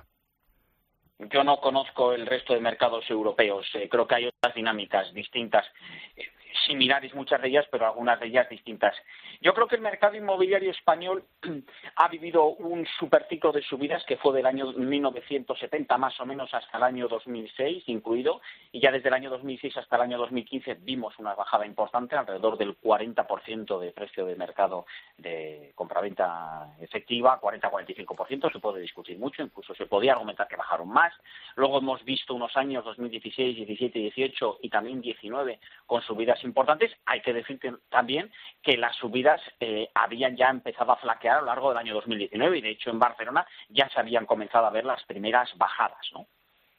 Yo no conozco el resto de mercados europeos. Eh, creo que hay otras dinámicas distintas, eh, similares muchas de ellas, pero algunas de ellas distintas. Yo creo que el mercado inmobiliario español ha vivido un superciclo de subidas que fue del año mil novecientos setenta más o menos hasta el año dos mil seis incluido, y ya desde el año dos mil seis hasta el año dos mil quince vimos una bajada importante, alrededor del cuarenta por ciento de precio de mercado de compraventa efectiva, cuarenta a cuarenta y cinco por ciento, se puede discutir mucho, incluso se podía argumentar que bajaron más. Luego hemos visto unos años dos mil dieciséis, diecisiete, dieciocho y también diecinueve con subidas importantes. Hay que decir también que las subidas eh, habían ya empezado a flaquear a lo largo del año dos mil diecinueve y de hecho en Barcelona ya se habían comenzado a ver las primeras bajadas, ¿no?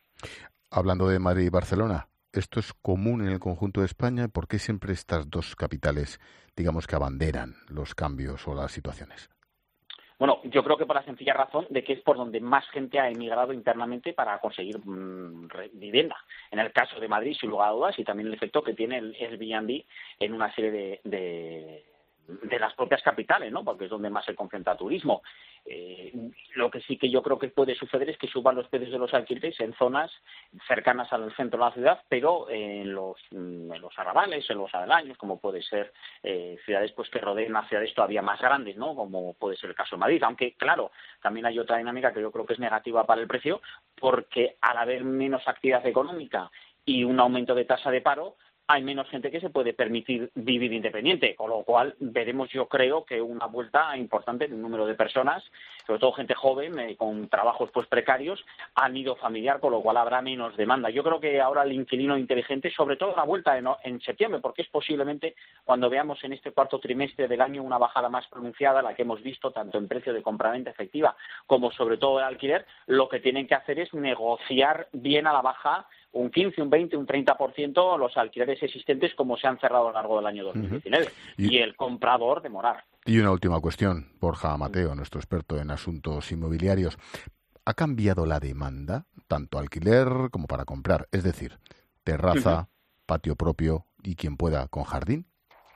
Hablando de Madrid y Barcelona, ¿esto es común en el conjunto de España? ¿Por qué siempre estas dos capitales, digamos, que abanderan los cambios o las situaciones? Bueno, yo creo que por la sencilla razón de que es por donde más gente ha emigrado internamente para conseguir mmm, vivienda. En el caso de Madrid, sin lugar a dudas, y también el efecto que tiene el Airbnb en una serie de, de, de las propias capitales, ¿no? Porque es donde más se concentra turismo. Eh, lo que sí que yo creo que puede suceder es que suban los precios de los alquileres en zonas cercanas al centro de la ciudad, pero en los, en los arrabales, en los aledaños, como puede ser eh, ciudades pues que rodeen a ciudades todavía más grandes, ¿no? Como puede ser el caso de Madrid. Aunque, claro, también hay otra dinámica que yo creo que es negativa para el precio, porque al haber menos actividad económica y un aumento de tasa de paro, hay menos gente que se puede permitir vivir independiente, con lo cual veremos, yo creo, que una vuelta importante en el número de personas, sobre todo gente joven, eh, con trabajos pues precarios, han ido familiar, con lo cual habrá menos demanda. Yo creo que ahora el inquilino inteligente, sobre todo la vuelta en, en septiembre, porque es posiblemente cuando veamos en este cuarto trimestre del año una bajada más pronunciada, la que hemos visto tanto en precio de compraventa efectiva como sobre todo el alquiler, lo que tienen que hacer es negociar bien a la baja un quince, un veinte, un treinta por ciento los alquileres existentes como se han cerrado a lo largo del año dos mil diecinueve. Uh-huh. Y, y el comprador demorar. Y una última cuestión, Borja Mateo, nuestro experto en asuntos inmobiliarios. ¿Ha cambiado la demanda, tanto alquiler como para comprar? Es decir, terraza, uh-huh. patio propio y quien pueda con jardín.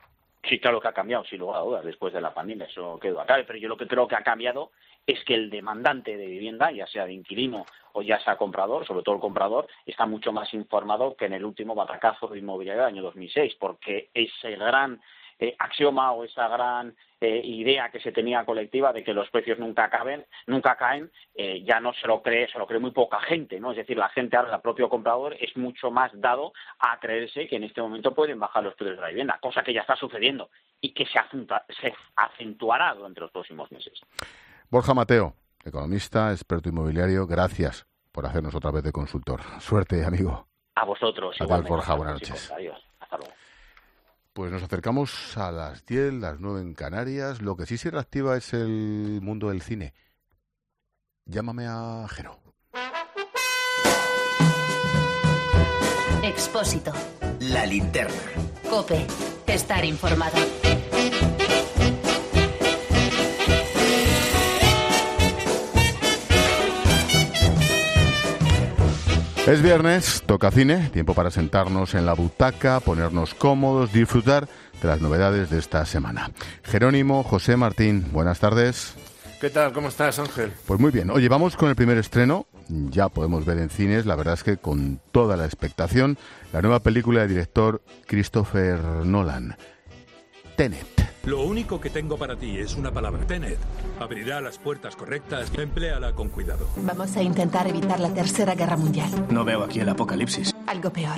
Sí, claro que ha cambiado, sin lugar a dudas, después de la pandemia, eso quedó acá. Pero yo lo que creo que ha cambiado es que el demandante de vivienda, ya sea de inquilino o ya sea comprador, sobre todo el comprador, está mucho más informado que en el último batacazo de inmobiliario del año dos mil seis, porque ese gran eh, axioma o esa gran eh, idea que se tenía colectiva de que los precios nunca caben, nunca caen, eh, ya no se lo cree, se lo cree muy poca gente, ¿no? Es decir, la gente ahora, el propio comprador, es mucho más dado a creerse que en este momento pueden bajar los precios de la vivienda, cosa que ya está sucediendo y que se, acentua, se acentuará durante los próximos meses. Borja Mateo, economista, experto inmobiliario, gracias por hacernos otra vez de consultor. Suerte, amigo. A vosotros. Adiós, Borja, buenas noches. Chicos, adiós, hasta luego. Pues nos acercamos a las diez, las nueve en Canarias. Lo que sí se reactiva es el mundo del cine. Llámame a Jero. Expósito. La linterna. COPE. Estar informado. Es viernes, toca cine, tiempo para sentarnos en la butaca, ponernos cómodos, disfrutar de las novedades de esta semana. Jerónimo José Martín, buenas tardes. ¿Qué tal? ¿Cómo estás, Ángel? Pues muy bien. Oye, vamos con el primer estreno. Ya podemos ver en cines, la verdad es que con toda la expectación, la nueva película del director Christopher Nolan, Tenet. Lo único que tengo para ti es una palabra, Tenet. Abrirá las puertas correctas, empléala con cuidado. Vamos a intentar evitar la Tercera Guerra Mundial. No veo aquí el apocalipsis. Algo peor.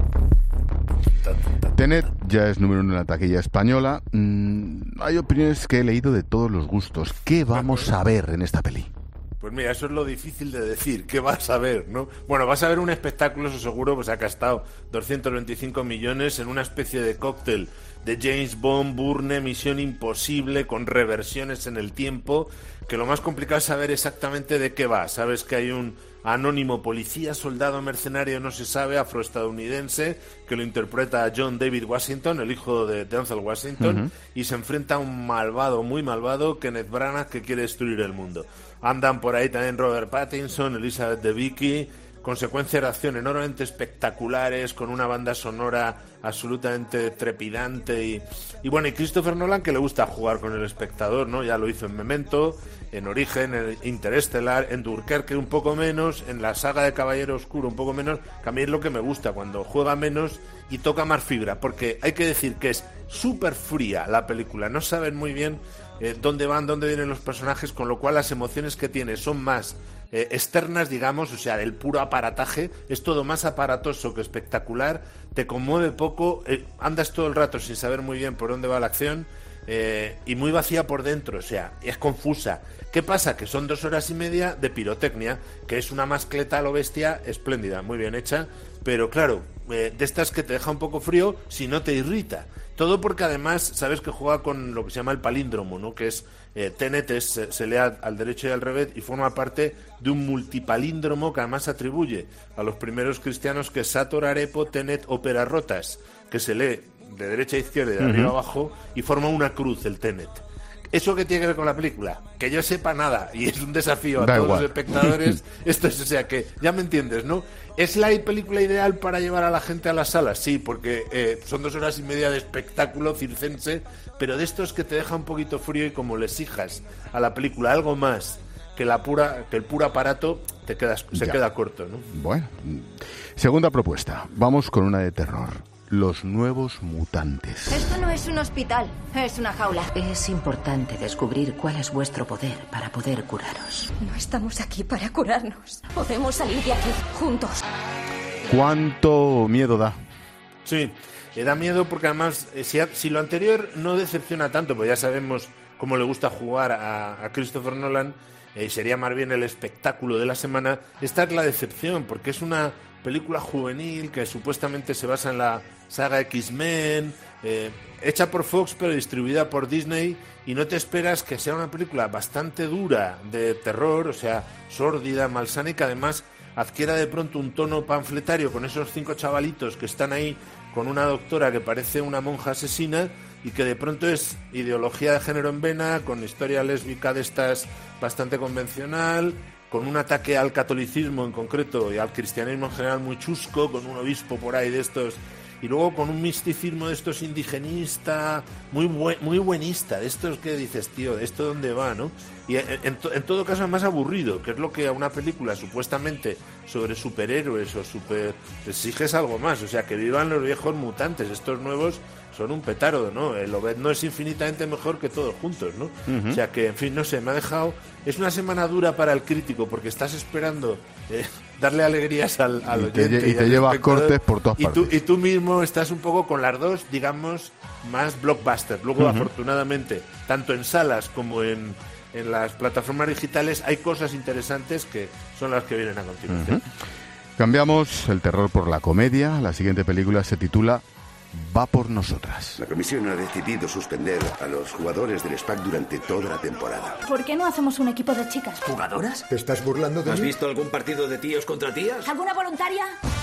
Tenet ya es número uno en la taquilla española. Mm, hay opiniones que he leído de todos los gustos. ¿Qué vamos a ver en esta peli? Pues mira, eso es lo difícil de decir. ¿Qué vas a ver, no? Bueno, vas a ver un espectáculo, eso seguro, pues ha gastado doscientos veinticinco millones en una especie de cóctel de James Bond, Bourne, Misión Imposible, con reversiones en el tiempo, que lo más complicado es saber exactamente de qué va. Sabes que hay un anónimo policía, soldado, mercenario, no se sabe, afroestadounidense, que lo interpreta John David Washington, el hijo de Denzel Washington, uh-huh. y se enfrenta a un malvado, muy malvado, Kenneth Branagh, que quiere destruir el mundo. Andan por ahí también Robert Pattinson, Elizabeth Debicki, con secuencias de acción enormemente espectaculares, con una banda sonora absolutamente trepidante y, y bueno, y Christopher Nolan, que le gusta jugar con el espectador, ¿no? Ya lo hizo en Memento, en Origen, en Interestelar, en Dunkerque un poco menos, en la saga de Caballero Oscuro un poco menos, que a mí es lo que me gusta, cuando juega menos y toca más fibra, porque hay que decir que es súper fría la película, no saben muy bien eh, dónde van, dónde vienen los personajes, con lo cual las emociones que tiene son más Eh, externas, digamos, o sea, el puro aparataje, es todo más aparatoso que espectacular, te conmueve poco, eh, andas todo el rato sin saber muy bien por dónde va la acción, eh, y muy vacía por dentro, o sea, es confusa. ¿Qué pasa? Que son dos horas y media de pirotecnia, que es una mascleta a lo bestia espléndida, muy bien hecha, pero claro, eh, de estas que te deja un poco frío si no te irrita. Todo porque además sabes que juega con lo que se llama el palíndromo, ¿no? Que es eh, Tenet es, se, se lee al derecho y al revés y forma parte de un multipalíndromo que además atribuye a los primeros cristianos, que es Sator Arepo Tenet Opera Rotas, que se lee de derecha a izquierda y de uh-huh. arriba a abajo y forma una cruz, el Tenet. ¿Eso qué tiene que ver con la película? Que yo sepa nada, y es un desafío a da todos igual. Los espectadores. Esto es, o sea, que ya me entiendes, ¿no? ¿Es la película ideal para llevar a la gente a las salas? Sí, porque eh, son dos horas y media de espectáculo circense, pero de estos que te deja un poquito frío y como le exijas a la película algo más que la pura que el puro aparato, te quedas, se ya. queda corto, ¿no? Bueno, segunda propuesta. Vamos con una de terror. Los nuevos mutantes. Esto no es un hospital, es una jaula. Es importante descubrir cuál es vuestro poder para poder curaros. No estamos aquí para curarnos. Podemos salir de aquí juntos. ¿Cuánto miedo da? Sí, le da miedo porque además, si, si lo anterior no decepciona tanto, pues ya sabemos cómo le gusta jugar a, a Christopher Nolan, eh, sería más bien el espectáculo de la semana. Esta es la decepción, porque es una película juvenil que supuestamente se basa en la saga X-Men, eh, hecha por Fox pero distribuida por Disney, y no te esperas que sea una película bastante dura de terror, o sea, sórdida, malsana, y que además adquiera de pronto un tono panfletario con esos cinco chavalitos que están ahí con una doctora que parece una monja asesina y que de pronto es ideología de género en vena, con historia lésbica de estas bastante convencional, con un ataque al catolicismo en concreto y al cristianismo en general muy chusco, con un obispo por ahí de estos y luego con un misticismo de estos indigenista, muy buen, muy buenista, de estos que dices, tío, ¿de esto dónde va, no? Y en, en, en todo caso es más aburrido, que es lo que a una película supuestamente sobre superhéroes o super... exiges algo más, o sea, que vivan los viejos mutantes, estos nuevos son un petardo, ¿no? El Obed no es infinitamente mejor que todos juntos, ¿no? Uh-huh. O sea que, en fin, no sé, me ha dejado... Es una semana dura para el crítico porque estás esperando eh, darle alegrías al, al y oyente. Te, y, y te llevas cortes por todas y partes. Tú, y tú mismo estás un poco con las dos, digamos, más blockbuster. Luego, uh-huh. afortunadamente, tanto en salas como en, en las plataformas digitales hay cosas interesantes que son las que vienen a continuación. Uh-huh. Cambiamos el terror por la comedia. La siguiente película se titula Va por nosotras. La comisión ha decidido suspender a los jugadores del SPAC durante toda la temporada. ¿Por qué no hacemos un equipo de chicas? ¿Jugadoras? ¿Te estás burlando de ¿Has mí? visto algún partido de tíos contra tías? ¿Alguna voluntaria?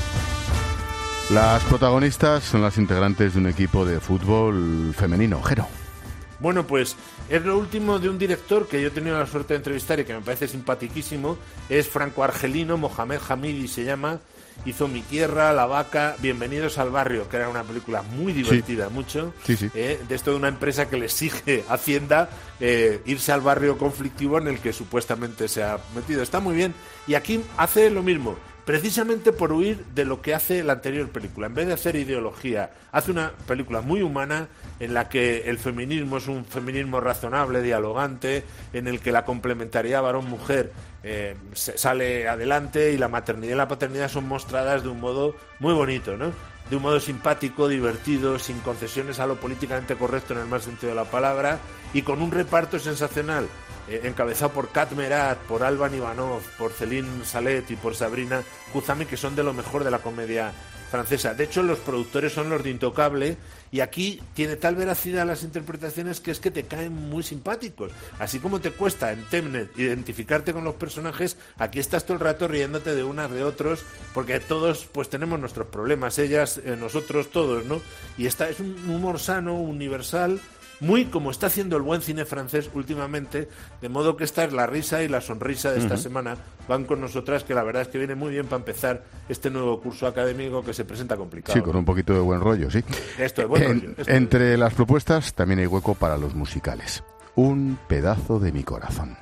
Las protagonistas son las integrantes de un equipo de fútbol femenino. Jero. Bueno, pues es lo último de un director que yo he tenido la suerte de entrevistar y que me parece simpaticísimo. Es franco-argelino, Mohamed Hamidi se llama. Hizo Mi Tierra, La Vaca, Bienvenidos al Barrio, que era una película muy divertida, sí. mucho, sí, sí. Eh, de esto de una empresa que le exige a Hacienda eh, irse al barrio conflictivo en el que supuestamente se ha metido. Está muy bien. Y aquí hace lo mismo, precisamente por huir de lo que hace la anterior película. En vez de hacer ideología, hace una película muy humana en la que el feminismo es un feminismo razonable, dialogante, en el que la complementariedad varón-mujer eh, sale adelante y la maternidad y la paternidad son mostradas de un modo muy bonito, ¿no? De un modo simpático, divertido, sin concesiones a lo políticamente correcto en el mal sentido de la palabra y con un reparto sensacional. Eh, encabezado por Kat Merat, por Alban Ivanov, por Céline Salet y por Sabrina Kuzami, que son de lo mejor de la comedia francesa. De hecho, los productores son los de Intocable y aquí tiene tal veracidad las interpretaciones que es que te caen muy simpáticos. Así como te cuesta en Tenet identificarte con los personajes, aquí estás todo el rato riéndote de unas de otros, porque todos pues tenemos nuestros problemas, ellas, eh, nosotros, todos, ¿no? Y esta es un humor sano, universal, muy como está haciendo el buen cine francés últimamente, de modo que esta es la risa y la sonrisa de esta uh-huh. semana. Van con nosotras, que la verdad es que viene muy bien para empezar este nuevo curso académico que se presenta complicado. Sí, con un poquito de buen rollo, sí. Esto es buen en, rollo. Esto entre es... las propuestas también hay hueco para los musicales. Un pedazo de mi corazón.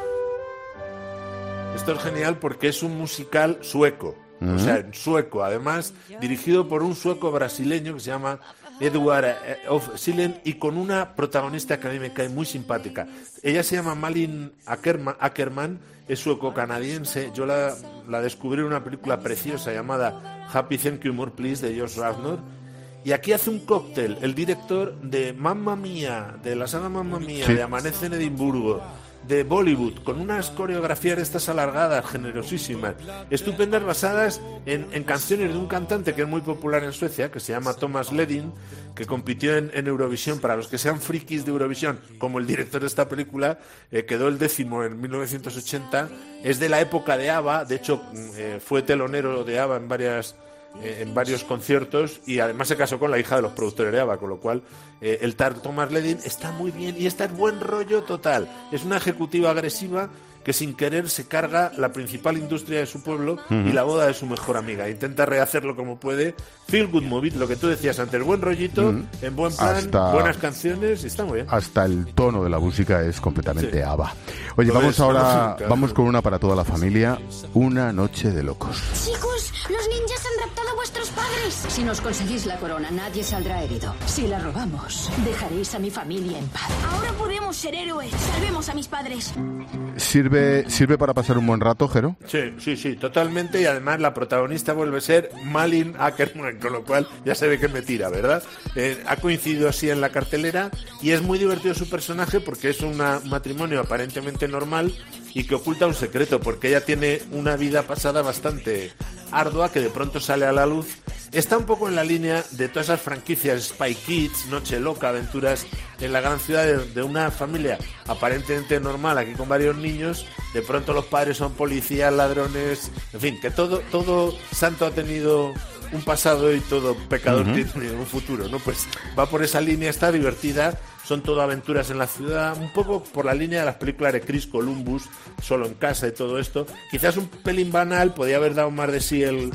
Esto es genial porque es un musical sueco. Uh-huh. O sea, en sueco, además, dirigido por un sueco brasileño que se llama Edward of Silen y con una protagonista que a mí me cae muy simpática. Ella se llama Malin Ackerman, Ackerman es sueco-canadiense. Yo la, la descubrí en una película preciosa llamada Happy Thank You More Please de Josh Radnor. Y aquí hace un cóctel el director de Mamma Mía, de la saga Mamma Mía, sí. de Amanece en Edimburgo, de Bollywood, con unas coreografías estas alargadas, generosísimas, estupendas, basadas en, en canciones de un cantante que es muy popular en Suecia, que se llama Thomas Ledin, que compitió en, en Eurovisión. Para los que sean frikis de Eurovisión, como el director de esta película, eh, quedó el décimo en mil novecientos ochenta, es de la época de ABBA, de hecho eh, fue telonero de ABBA en varias... en varios conciertos y además se casó con la hija de los productores de ABBA, con lo cual eh, el tar Thomas Ledin está muy bien y está en buen rollo total. Es una ejecutiva agresiva que sin querer se carga la principal industria de su pueblo uh-huh. y la boda de su mejor amiga. Intenta rehacerlo como puede. Feel good movie, lo que tú decías antes, buen rollito, uh-huh. en buen plan, hasta, buenas canciones, y está muy bien. Hasta el tono de la música es completamente sí. ABBA. Oye, Lo vamos es, ahora, no, vamos con una para toda la familia, Una noche de locos. Chicos, los ninjas han raptado a vuestros padres. Si nos conseguís la corona, nadie saldrá herido. Si la robamos, dejaréis a mi familia en paz. Ahora podemos ser héroes. Salvemos a mis padres. ¿Sirve, ¿Sirve para pasar un buen rato, Jero? Sí, sí, sí, totalmente. Y además la protagonista vuelve a ser Malin Ackerman, con lo cual ya se ve que me tira, ¿verdad? Eh, ha coincidido así en la cartelera y es muy divertido su personaje porque es una, un matrimonio aparentemente normal y que oculta un secreto, porque ella tiene una vida pasada bastante ardua que de pronto sale a la luz. Está un poco en la línea de todas esas franquicias Spy Kids, Noche Loca, Aventuras en la gran ciudad, de, de una familia aparentemente normal, aquí con varios niños. De pronto los padres son policías, ladrones, en fin, que todo, todo santo ha tenido un pasado y todo pecador uh-huh. tiene un futuro, ¿no? Pues va por esa línea, está divertida. Son todo aventuras en la ciudad, un poco por la línea de las películas de Chris Columbus, Solo en casa y todo esto. Quizás un pelín banal, podía haber dado más de sí el,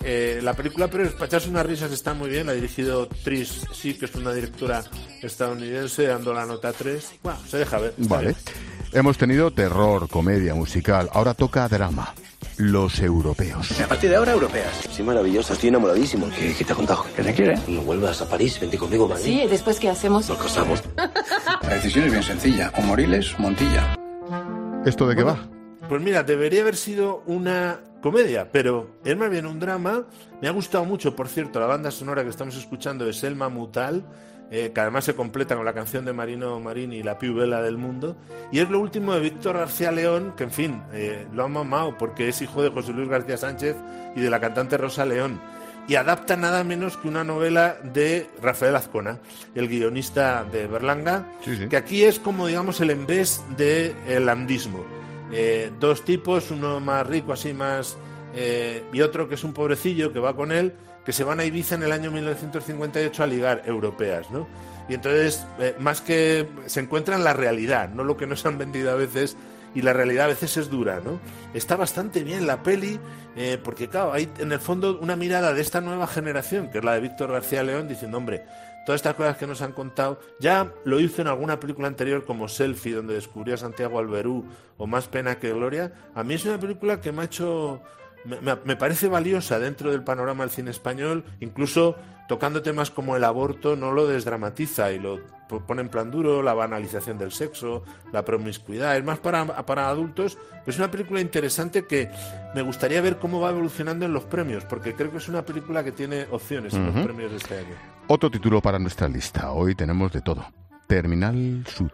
eh, la película, pero para echarse unas risas está muy bien. La ha dirigido Trish sí, que es una directora estadounidense, dando la nota tres. Bueno, se deja ver. Vale. Bien. Hemos tenido terror, comedia, musical. Ahora toca drama. Los europeos. A partir de ahora, europeas. Sí, maravilloso. Estoy enamoradísimo. ¿Qué, qué te ha contado? ¿Qué te quiere? No vuelvas a París. Vente conmigo, Madrid. Sí, ¿y después qué hacemos? Nos casamos. La decisión es bien sencilla. O Moriles o Montilla. ¿Esto de qué va? Pues mira, debería haber sido una comedia, pero es más bien un drama. Me ha gustado mucho, por cierto, la banda sonora que estamos escuchando de Selma Mutal, eh, que además se completa con la canción de Marino Marini, La più bella del mundo, y es lo último de Víctor García León, que en fin, eh, lo han mamado porque es hijo de José Luis García Sánchez y de la cantante Rosa León, y adapta nada menos que una novela de Rafael Azcona, el guionista de Berlanga, sí, sí. que aquí es como, digamos, el embés del landismo. Eh, dos tipos, uno más rico, así más, eh, y otro que es un pobrecillo que va con él, que se van a Ibiza en el año mil novecientos cincuenta y ocho a ligar, europeas, ¿no? Y entonces, eh, más que se encuentran la realidad, no lo que nos han vendido a veces, y la realidad a veces es dura, ¿no? Está bastante bien la peli, eh, porque claro, hay en el fondo una mirada de esta nueva generación, que es la de Víctor García León, diciendo, hombre, todas estas cosas que nos han contado, ya lo hizo en alguna película anterior como Selfie, donde descubrió a Santiago Alberú, o Más pena que gloria. A mí es una película que me ha hecho... Me, me parece valiosa dentro del panorama del cine español, incluso tocando temas como el aborto, no lo desdramatiza y lo pone en plan duro, la banalización del sexo, la promiscuidad, es más para, para adultos. Es una película interesante que me gustaría ver cómo va evolucionando en los premios, porque creo que es una película que tiene opciones en Uh-huh. los premios de este año. Otro título para nuestra lista. Hoy tenemos de todo. Terminal Sud.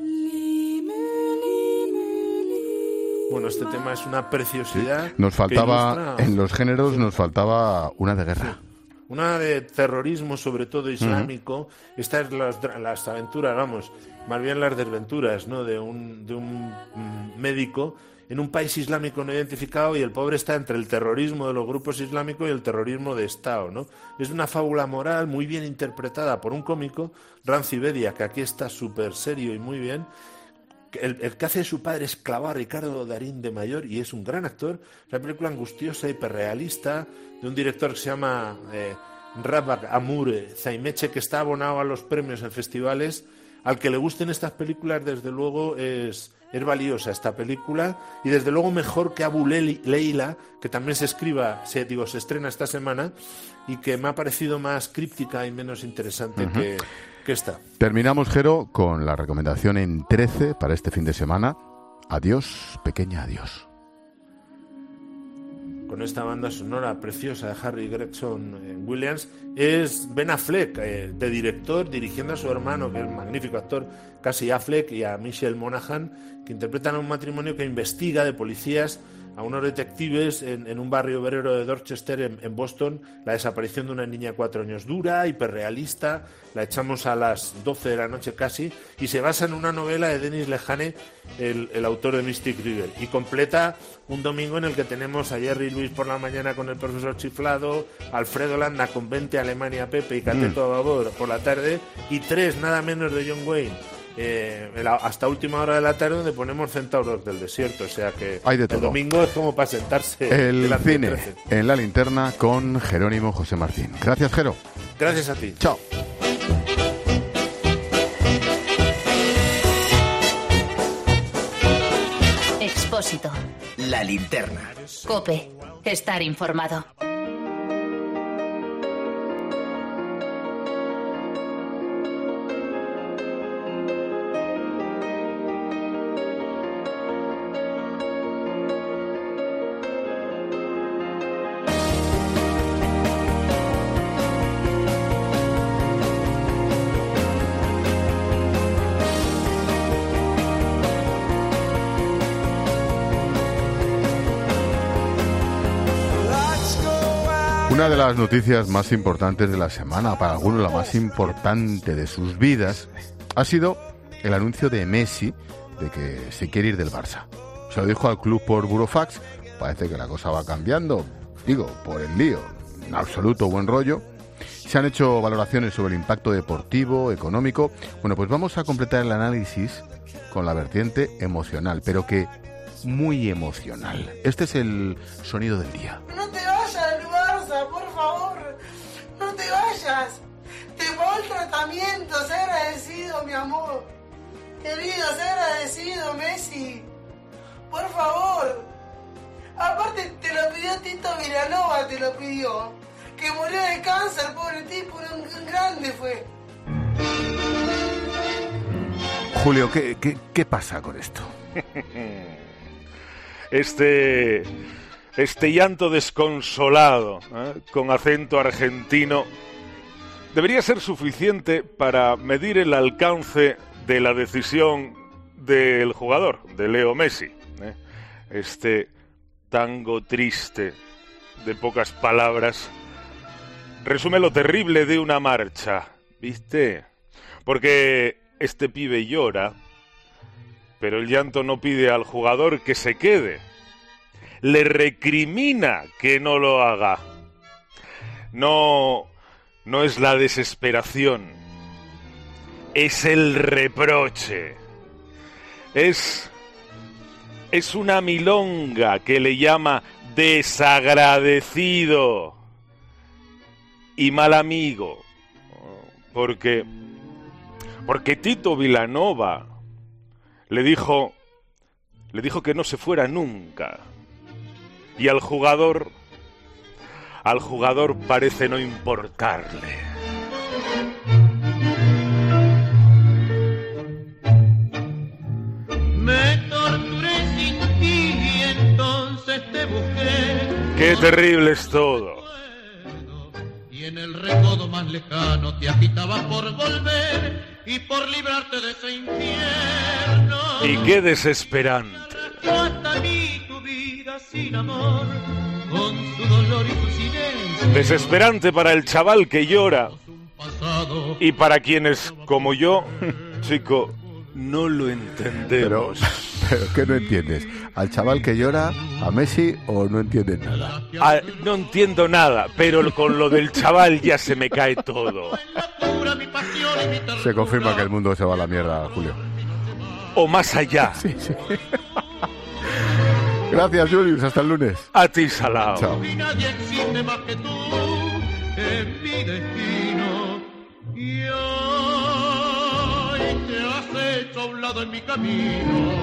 Bueno, este tema es una preciosidad. Sí. Nos faltaba, que ilustra... en los géneros, nos faltaba una de guerra. Sí. Una de terrorismo, sobre todo islámico. Uh-huh. Esta es las, las aventuras, vamos, más bien las desventuras, ¿no? De un, de un médico en un país islámico no identificado, y el pobre está entre el terrorismo de los grupos islámicos y el terrorismo de Estado, ¿no? Es una fábula moral muy bien interpretada por un cómico, Ranci Bedia, que aquí está súper serio y muy bien. El, el que hace de su padre es clavado a Ricardo Darín de mayor, y es un gran actor. Es una película angustiosa, hiperrealista, de un director que se llama eh, Rabak Amur Zaimeche, que está abonado a los premios en festivales. Al que le gusten estas películas, desde luego, es, es valiosa esta película, y desde luego mejor que Abu Leila, que también se escriba, se, digo, se estrena esta semana, y que me ha parecido más críptica y menos interesante uh-huh. que... ¿Qué está? Terminamos, Jero, con la recomendación en trece para este fin de semana. Adiós, pequeña, adiós. Con esta banda sonora preciosa de Harry Gregson eh, Williams, es Ben Affleck, eh, de director, dirigiendo a su hermano, que es un magnífico actor, Casey Affleck, y a Michelle Monaghan, que interpretan a un matrimonio que investiga de policías a unos detectives en, en un barrio obrero de Dorchester, en, en Boston, la desaparición de una niña de cuatro años, dura, hiperrealista, la echamos a las doce de la noche casi, y se basa en una novela de Denis Lehane, el, el autor de Mystic River, y completa un domingo en el que tenemos a Jerry Lewis por la mañana con El profesor chiflado, Alfredo Landa con Vente a Alemania Pepe y Cateto mm. a Babor por la tarde, y tres nada menos de John Wayne, Eh, hasta última hora de la tarde, donde ponemos Centauros del Desierto. O sea que hay de el todo. domingo es como para sentarse. El cine en la linterna con Jerónimo José Martín. Gracias, Jero. Gracias a ti. Chao. Expósito. La linterna. COPE. Estar informado. Una de las noticias más importantes de la semana, para algunos la más importante de sus vidas, ha sido el anuncio de Messi de que se quiere ir del Barça. Se lo dijo al club por burofax. Parece que la cosa va cambiando, digo, por el lío. En absoluto buen rollo. Se han hecho valoraciones sobre el impacto deportivo, económico. Bueno, pues vamos a completar el análisis con la vertiente emocional, pero que muy emocional. Este es el sonido del día. No te vayas del Barça, tratamiento, sé agradecido, mi amor. Querido, sé agradecido, Messi. Por favor. Aparte te lo pidió Tito Vilanova, te lo pidió. Que murió de cáncer, pobre tipo, un, un grande fue. Julio, ¿qué, qué, qué pasa con esto? Este, este llanto desconsolado, ¿eh? con acento argentino, debería ser suficiente para medir el alcance de la decisión del jugador, de Leo Messi. ¿eh? Este tango triste, de pocas palabras, resume lo terrible de una marcha, ¿viste? Porque este pibe llora, pero el llanto no pide al jugador que se quede. Le recrimina que no lo haga. No, no es la desesperación. Es el reproche. Es, es una milonga que le llama desagradecido y mal amigo. Porque, porque Tito Vilanova le dijo, le dijo que no se fuera nunca. Y al jugador, al jugador parece no importarle. Me torturé sin ti y entonces te busqué. Qué terrible es todo. Y en el recodo más lejano te agitabas por volver y por librarte de ese infierno. Y qué desesperante. Hasta mí tu vida sin amor, con su dolor y tu silencio. Desesperante para el chaval que llora y para quienes, como yo, chico, no lo entendemos. Pero, pero ¿qué no entiendes? ¿Al chaval que llora, a Messi, o no entiendes nada? Ah, no entiendo nada, pero con lo del chaval ya se me cae todo. Se confirma que el mundo se va a la mierda, Julio. O más allá. Sí, sí. Gracias, Julius. Hasta el lunes. A ti, Salao. Chao. Y nadie existe más que tú en mi destino. Y hoy te has hecho a un lado en mi camino.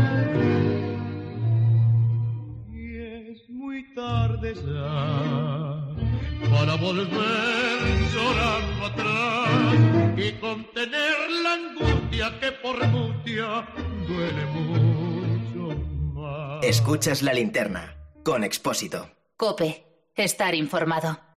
Y es muy tarde ya para volver llorando atrás y contener la angustia que por mutia duele mucho más. Escuchas La Linterna con Expósito. COPE. Estar informado.